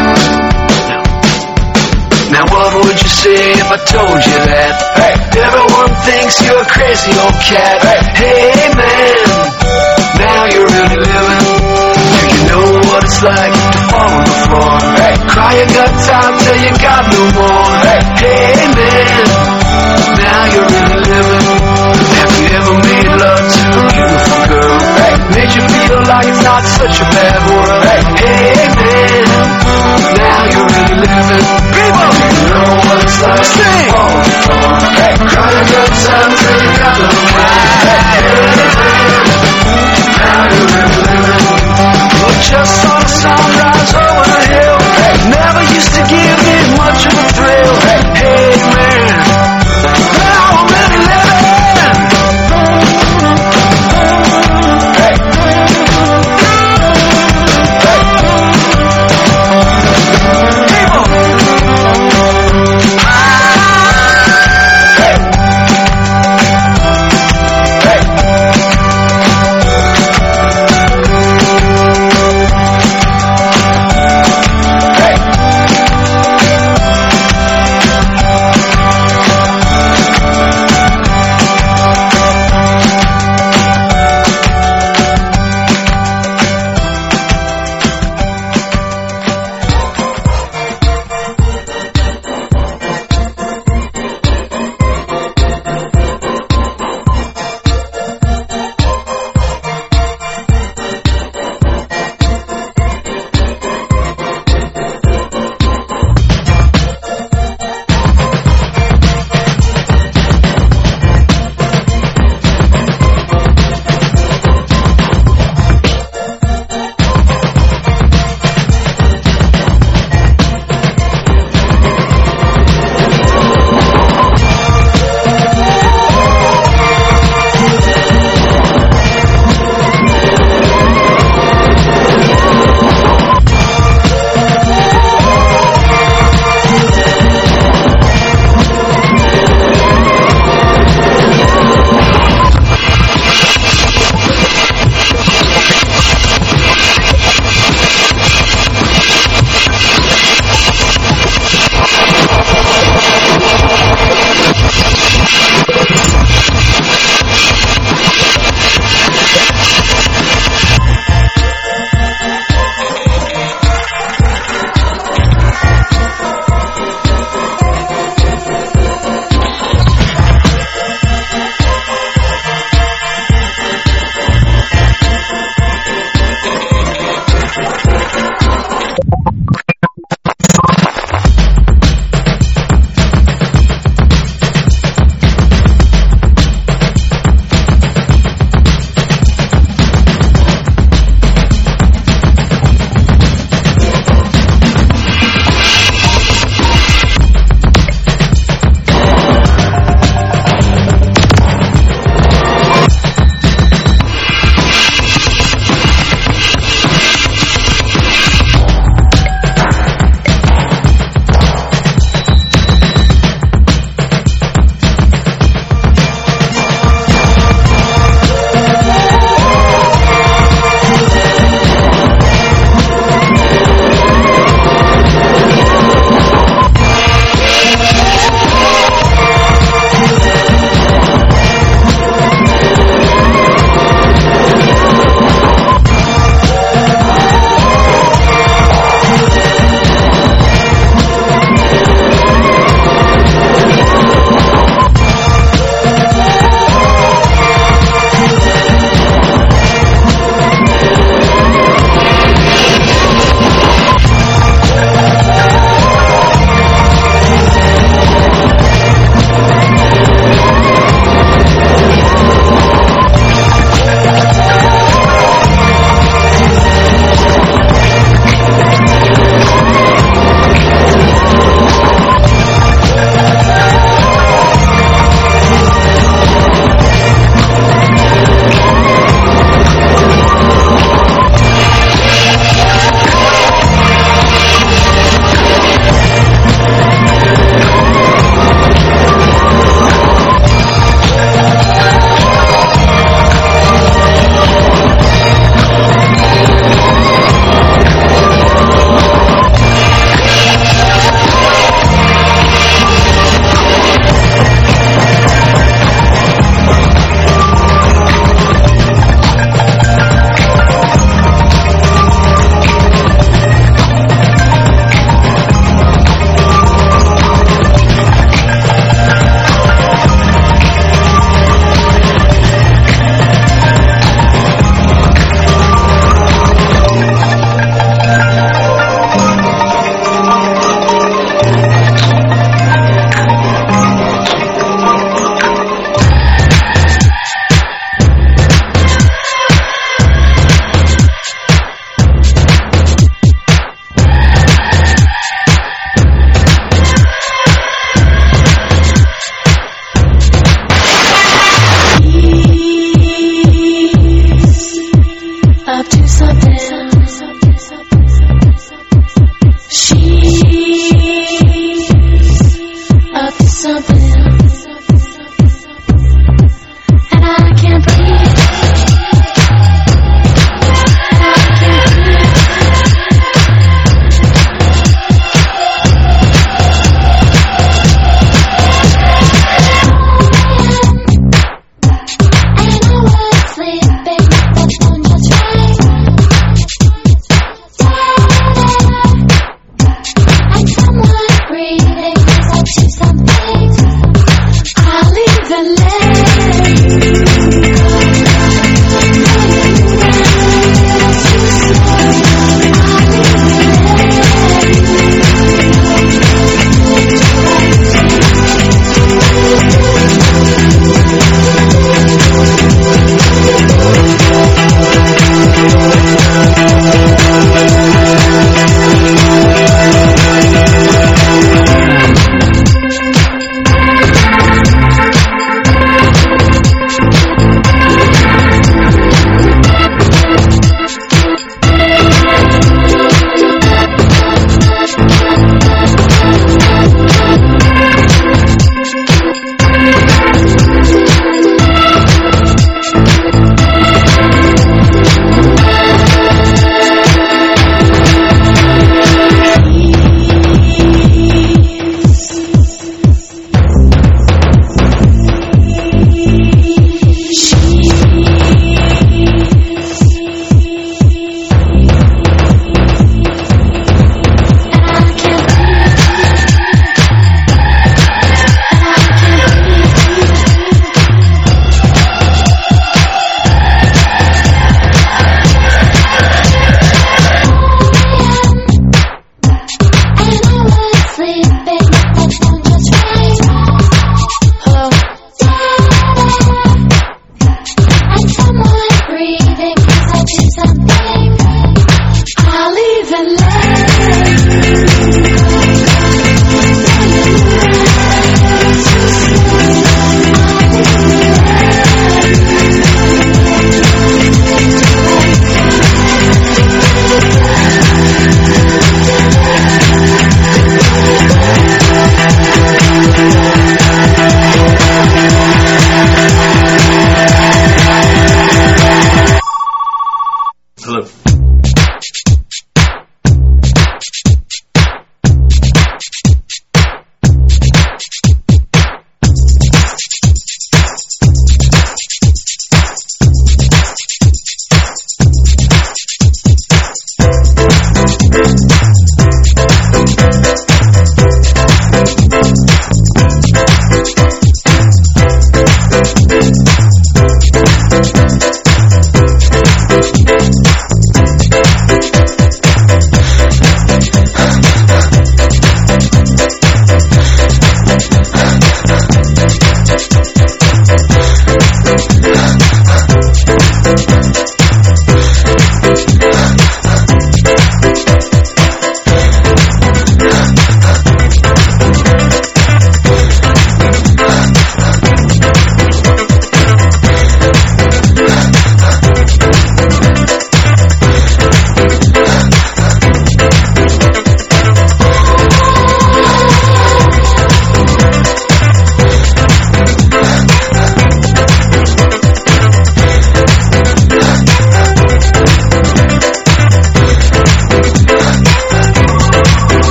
Now what would you say if I told you that everyone thinks you're a crazy old cat? Hey man, now you're really living. Do you know what it's like to fall on the floor? Hey, cry your guts out till you got no more. Hey man, now you're really living. Have you ever made love to a beautiful girl? Hey, made you feel like it's not such a bad world? Hey man, now you're really living. People, do you know what it's like to fall on the floor? Hey, cry your guts out till you got no more. Hey man, now you're really living. Well, just saw the sunrise over the hill. Hey, never used to give me much of a thrill. Hey man, now I'm really living. Hey, people, hey, hey.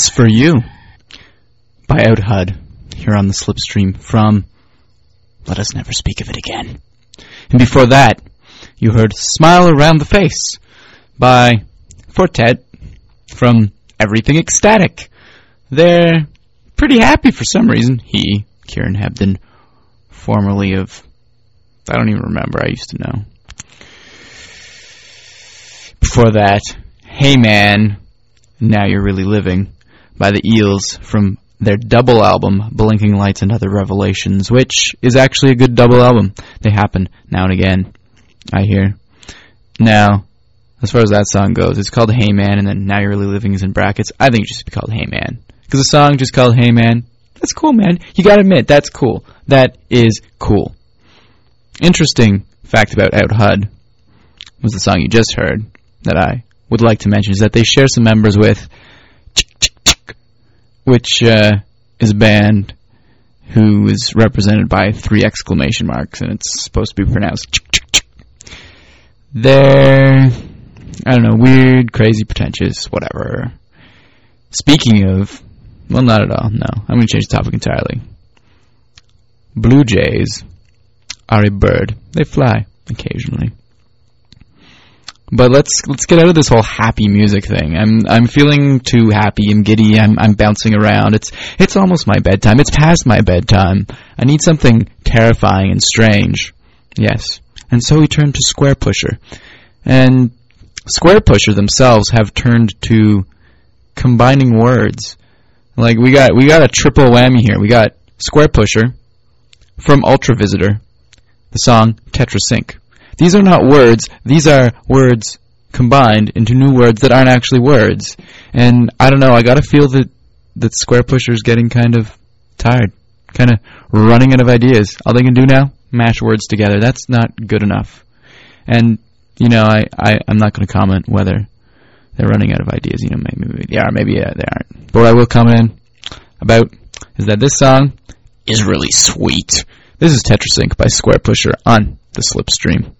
It's For You by Out Hud here on the Slipstream from Let Us Never Speak of It Again. And before that, you heard Smile Around the Face by Fortet from Everything Ecstatic. They're pretty happy for some reason. He, Kieran Hebden, formerly of, I don't even remember, I used to know. Before that, Hey Man, Now You're Really Living by the Eels from their double album, Blinking Lights and Other Revelations, which is actually a good double album. They happen now and again, I hear. Now, as far as that song goes, it's called Hey Man, and then Now You're Really Living is in brackets. I think it should just be called Hey Man. Because the song just called Hey Man, that's cool, man. You gotta admit, that's cool. That is cool. Interesting fact about Out Hud was the song you just heard that I would like to mention, is that they share some members with which uh, is a band who is represented by three exclamation marks, and it's supposed to be pronounced. They're, I don't know, weird, crazy, pretentious, whatever. Speaking of, well, not at all, no. I'm going to change the topic entirely. Blue jays are a bird. They fly occasionally. But let's let's get out of this whole happy music thing. I'm I'm feeling too happy and giddy. I'm I'm bouncing around. It's it's almost my bedtime. It's past my bedtime. I need something terrifying and strange. Yes. And so we turn to Square Pusher. And Square Pusher themselves have turned to combining words. Like we got we got a triple whammy here. We got Square Pusher from Ultra Visitor, the song Tetrasync. These are not words. These are words combined into new words that aren't actually words. And I don't know, I gotta feel that, that Square Pusher's getting kind of tired. Kind of running out of ideas. All they can do now? Mash words together. That's not good enough. And, you know, I, I, I'm not going to comment whether they're running out of ideas. You know, maybe, maybe they are, maybe yeah, they aren't. But what I will comment in about is that this song is really sweet. This is Tetrasync by Square Pusher on the Slipstream.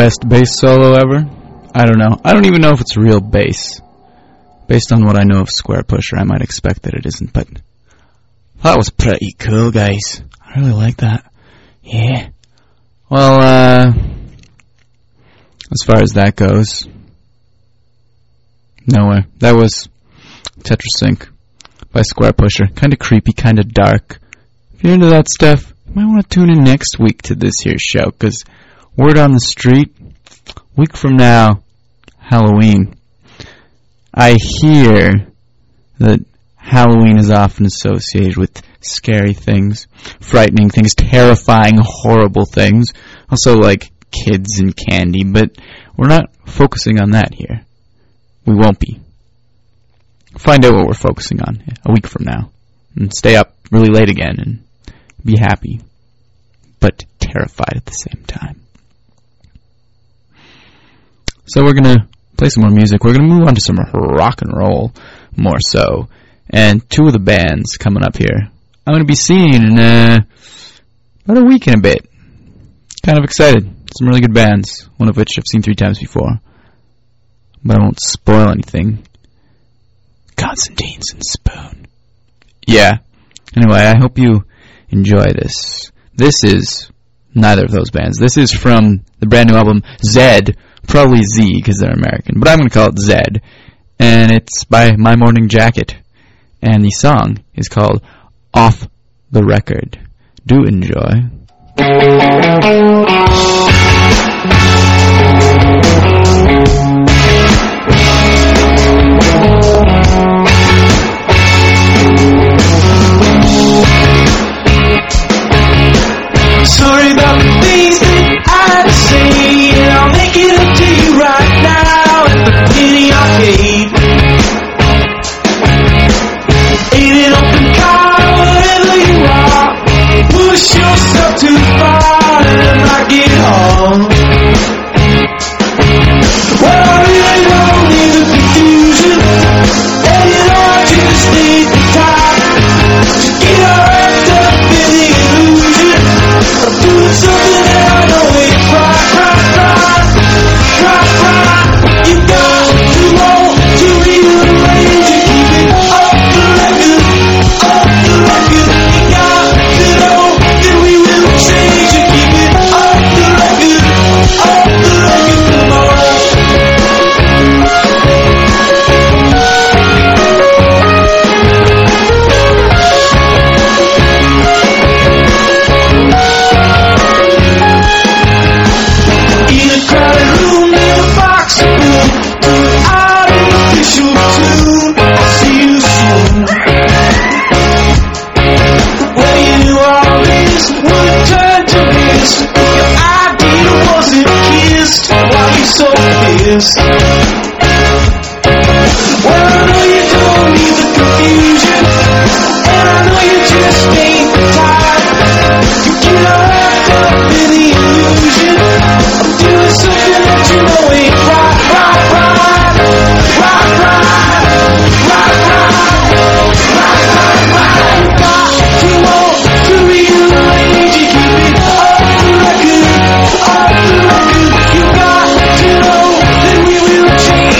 best bass solo ever? I don't know. I don't even know if it's real bass. Based on what I know of Squarepusher, I might expect that it isn't, but that was pretty cool, guys. I really like that. Yeah. Well, uh, as far as that goes, nowhere. That was Tetrasync by Squarepusher. Kind of creepy, kind of dark. If you're into that stuff, you might want to tune in next week to this here show, because word on the street, week from now, Halloween. I hear that Halloween is often associated with scary things, frightening things, terrifying, horrible things. Also, like, kids and candy, but we're not focusing on that here. We won't be. Find out what we're focusing on a week from now. And stay up really late again and be happy, but terrified at the same time. So we're going to play some more music. We're going to move on to some rock and roll more so. And two of the bands coming up here I'm going to be seeing in uh, about a week and a bit. Kind of excited. Some really good bands, one of which I've seen three times before. But I won't spoil anything. Constantine's and Spoon. Yeah. Anyway, I hope you enjoy this. This is neither of those bands. This is from the brand new album Zed. Probably Z because they're American, but I'm going to call it Zed. And it's by My Morning Jacket. And the song is called Off the Record. Do enjoy. Sorry about the things that I say, and I'll make it up to you right now at the penny arcade. Ain't an open car, whatever you are, push yourself too far and I get home. Well, I really don't need the confusion, and you know I just need the time to get wrapped up in the illusion of doing something that I know ain't right, right, right, right, right. You got too long to rearrange and keep it off the record, off the record. You got to know that we will change and keep it off the record, off the record tomorrow. In a crowded room, in a box of room, out an official tune. I'll see you soon. Well, you knew all this would turn to this. Your idea wasn't kissed. Why you so pissed? Well, I know you don't need the confusion, and I know you just ain't tired. You get wrapped up in the illusion of doing something that you know ain't right, right, right, right, right, right, right, right, right. You got too long to rearrange and keep it off the record, off the record. You got to know that we will change.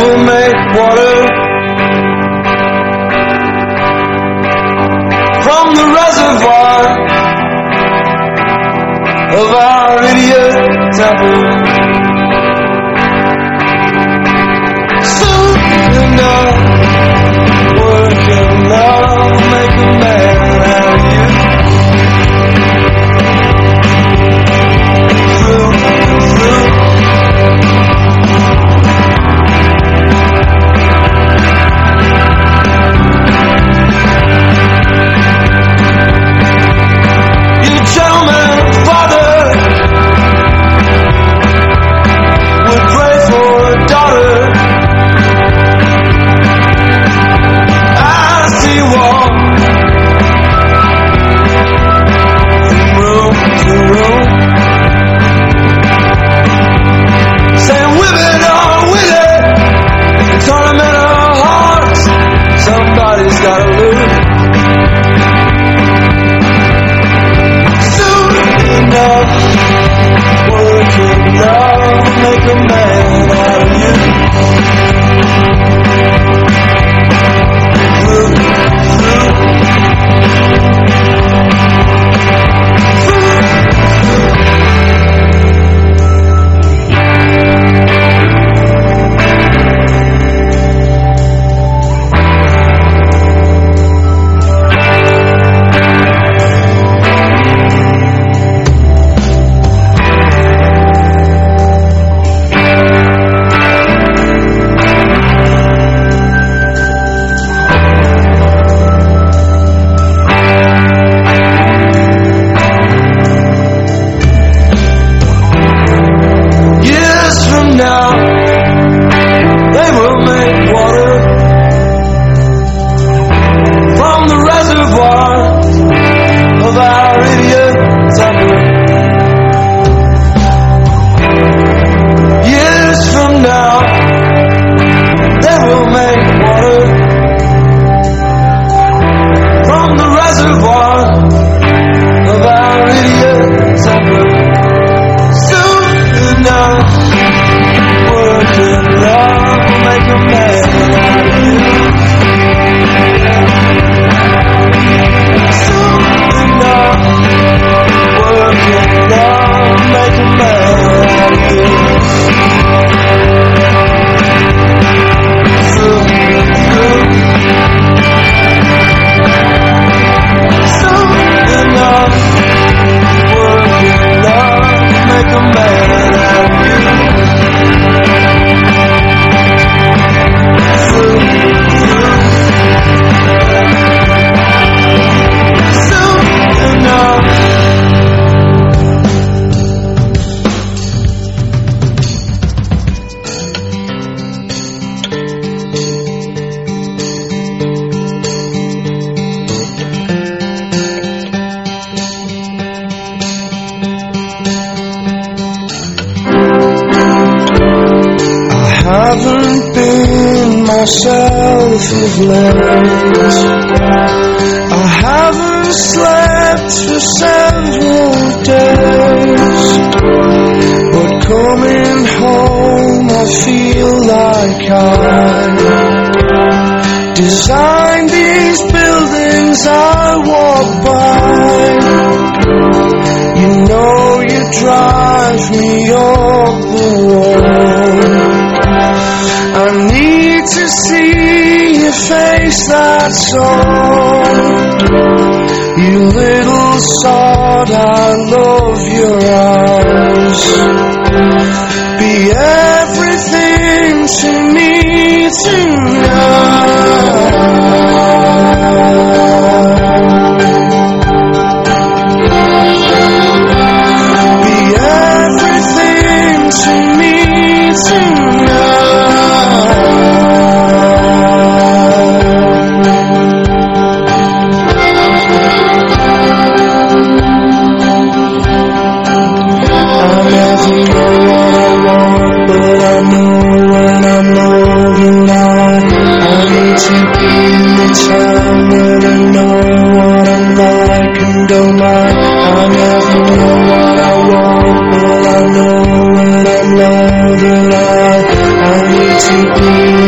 will make water from the reservoir of our idiot temple. Soon enough, work enough, make a man out of you. Through and through. You gentleman father would pray for a daughter. As he walked from room to room, saying women are willing, tournament of hearts, somebody's gotta lose. Soon enough, work enough, make a man out of you. Through, through, through. Years from now, they will make water from the reservoir of our idiot temple. Years from now, they will make water from the reservoir of our idiot temple. Soon enough, work enough, make a man out of you. Soon enough, work enough, make a man out of you. Through, through. Soon enough, work enough, make a man out of you. Through, through. Soon enough. I haven't been myself of late. I haven't slept for several days. But coming home, I feel like I designed these buildings I walk by. You know you drive me up the wall. I need to see your face, that's all. You little sod, I love your eyes. Be everything to me tonight. Be everything to me to be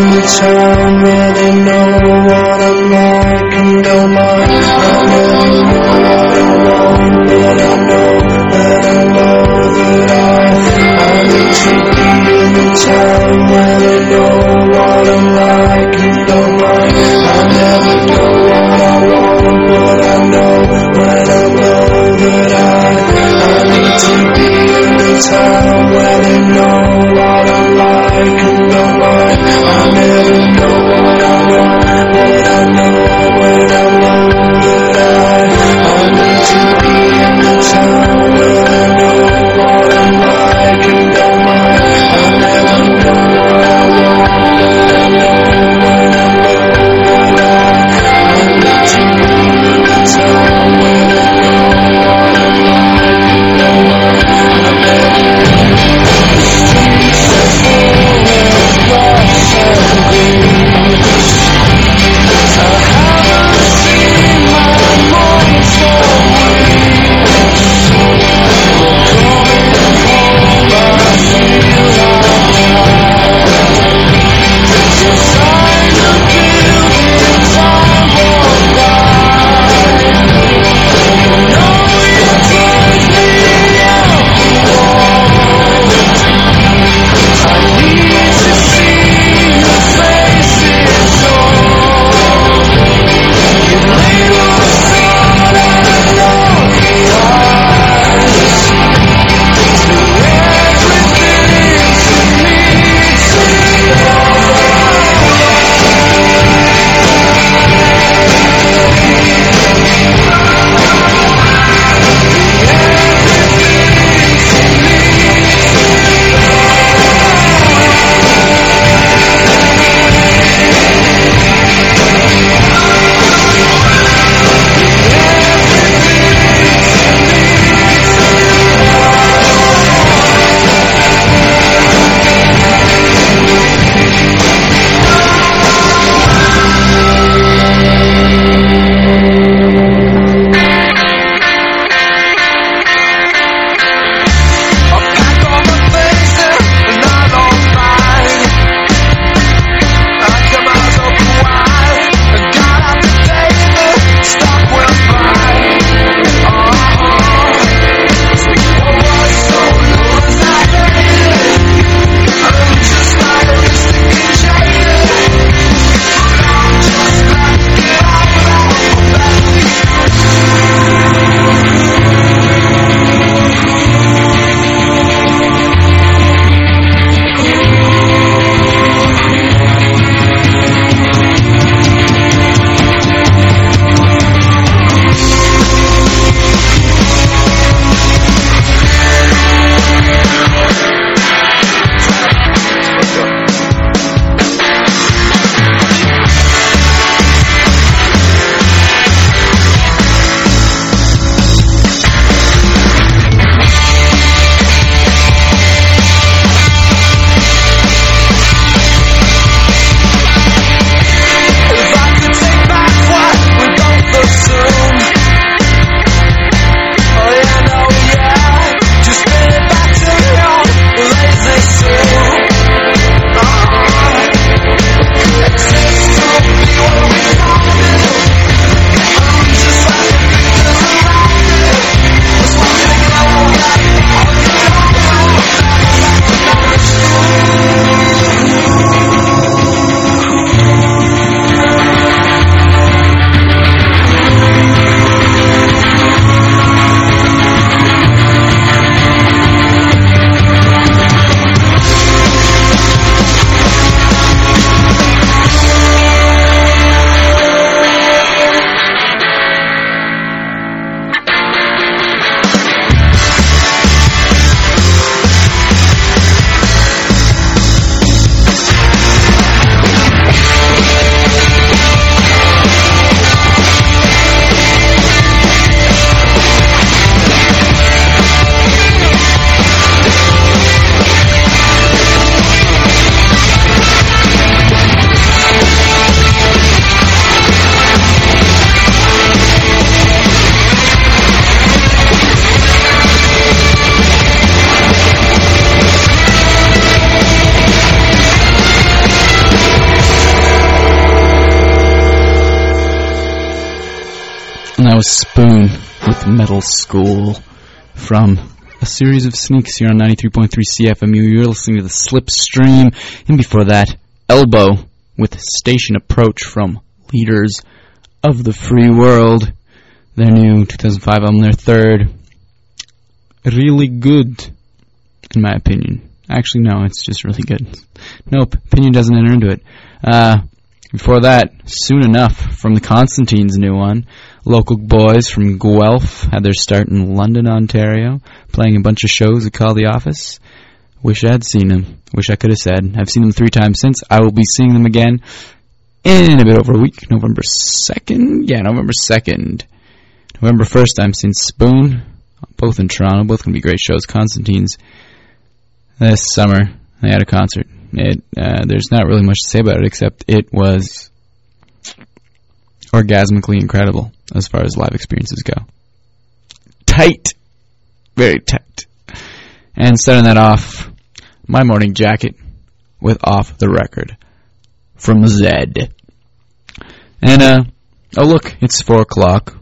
that was Spoon with Metal School from a series of sneaks here on ninety-three point three C F M U. You're listening to the Slipstream. And before that, Elbow with Station Approach from Leaders of the Free World. Their new two thousand five album, their third. Really good, in my opinion. Actually, no, it's just really good. Nope, opinion doesn't enter into it. Uh, before that, Soon Enough from the Constantine's new one. Local boys from Guelph had their start in London, Ontario, playing a bunch of shows at Call the Office. Wish I'd seen them. Wish I could have said. I've seen them three times since. I will be seeing them again in a bit over a week. November second? Yeah, November second. November first, I'm seeing Spoon, both in Toronto. Both going to be great shows. Constantine's this summer, they had a concert. It uh, there's not really much to say about it, except it was orgasmically incredible as far as live experiences go. Tight. Very tight. And starting that off, My Morning Jacket with Off the Record from Zed. And, uh, oh look, it's four o'clock,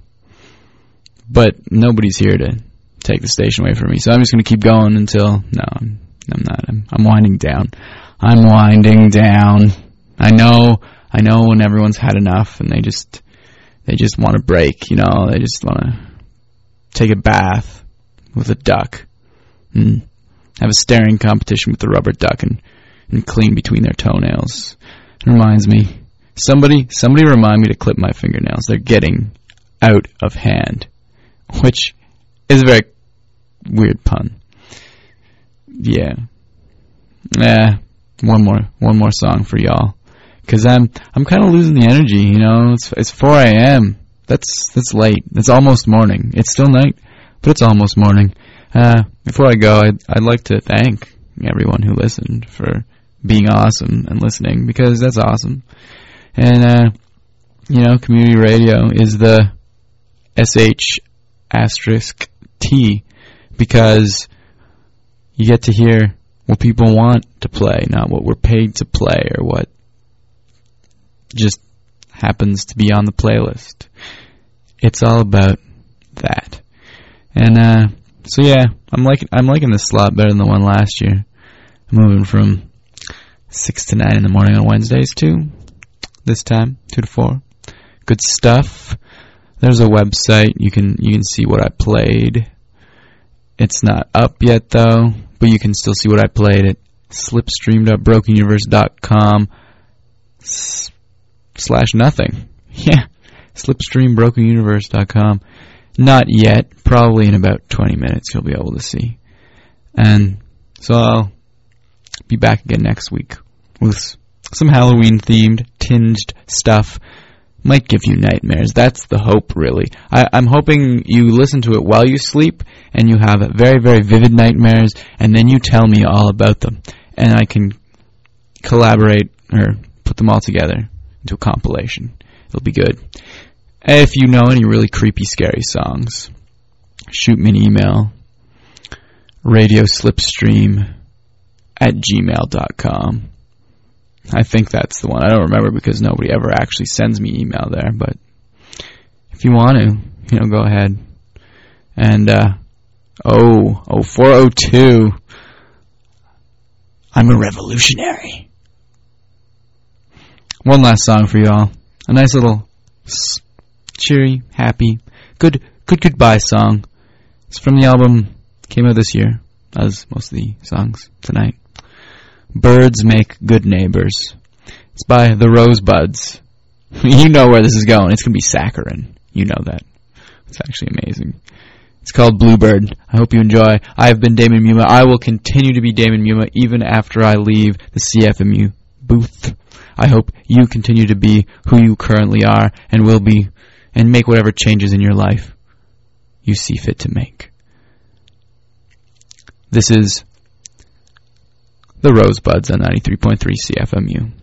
but nobody's here to take the station away from me, so I'm just going to keep going until, no, I'm, I'm not, I'm, I'm winding down. I'm winding down. I know, I know when everyone's had enough and they just, they just want to break, you know, they just want to take a bath with a duck and have a staring competition with the rubber duck and, and clean between their toenails. It reminds me, somebody, somebody remind me to clip my fingernails. They're getting out of hand, which is a very weird pun. Yeah. Eh, one more, one more song for y'all. Cause I'm, I'm kind of losing the energy, you know, it's, it's four a.m. That's, that's late. It's almost morning. It's still night, but it's almost morning. Uh, before I go, I'd, I'd like to thank everyone who listened for being awesome and listening, because that's awesome. And, uh, you know, community radio is the S H asterisk T, because you get to hear what people want to play, not what we're paid to play or what just happens to be on the playlist. It's all about that. And, uh, so yeah, I'm liking, I'm liking this slot better than the one last year. I'm moving from six to nine in the morning on Wednesdays to this time, two to four. Good stuff. There's a website. You can, you can see what I played. It's not up yet though, but you can still see what I played at slipstream dot broken universe dot com slash nothing. Yeah. slipstream broken universe dot com. Not yet. Probably in about twenty minutes you'll be able to see. And so I'll be back again next week with some Halloween-themed, tinged stuff. Might give you nightmares. That's the hope, really. I, I'm hoping you listen to it while you sleep and you have very, very vivid nightmares, and then you tell me all about them. And I can collaborate or put them all together into a compilation. It'll be good. If you know any really creepy, scary songs, shoot me an email. radioslipstream at gmail dot com. I think that's the one. I don't remember because nobody ever actually sends me email there, but if you want to, you know, go ahead. And, uh, oh, oh, four oh two. I'm a revolutionary. One last song for y'all. A nice little cheery, happy, good, good goodbye song. It's from the album, came out this year, as most of the songs tonight. Birds Make Good Neighbors. It's by the Rosebuds. You know where this is going. It's going to be saccharine. You know that. It's actually amazing. It's called Bluebird. I hope you enjoy. I have been Damon Muma. I will continue to be Damon Muma even after I leave the C F M U booth. I hope you continue to be who you currently are and will be, and make whatever changes in your life you see fit to make. This is the Rosebuds on ninety-three point three C F M U.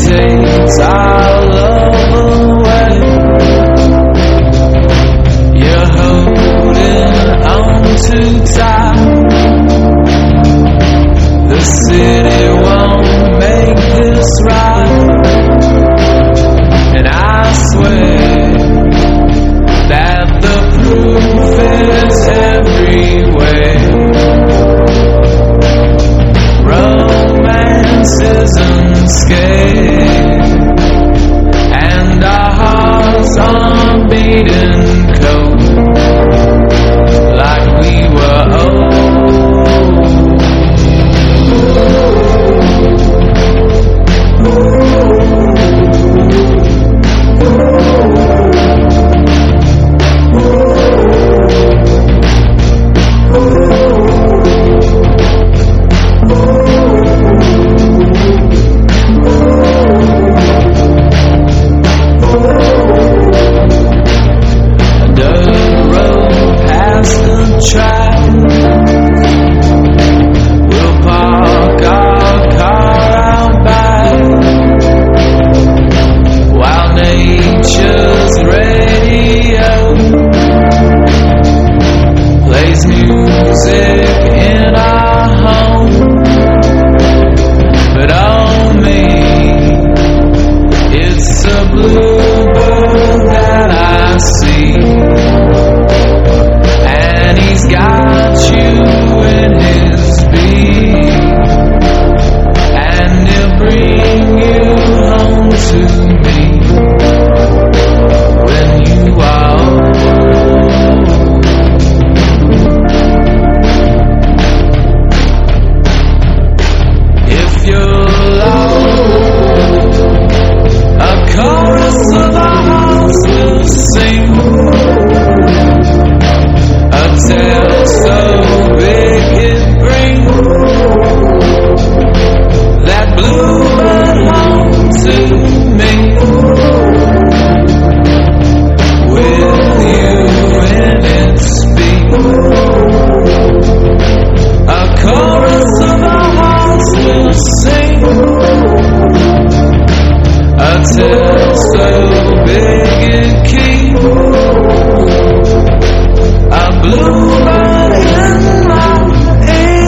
takes our love away. You're holding on too tight. The city won't make this right. And I swear that the proof is everywhere. Romance isn't scared, and our hearts are beating cold, like we were old.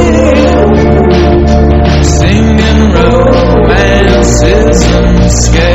Scared.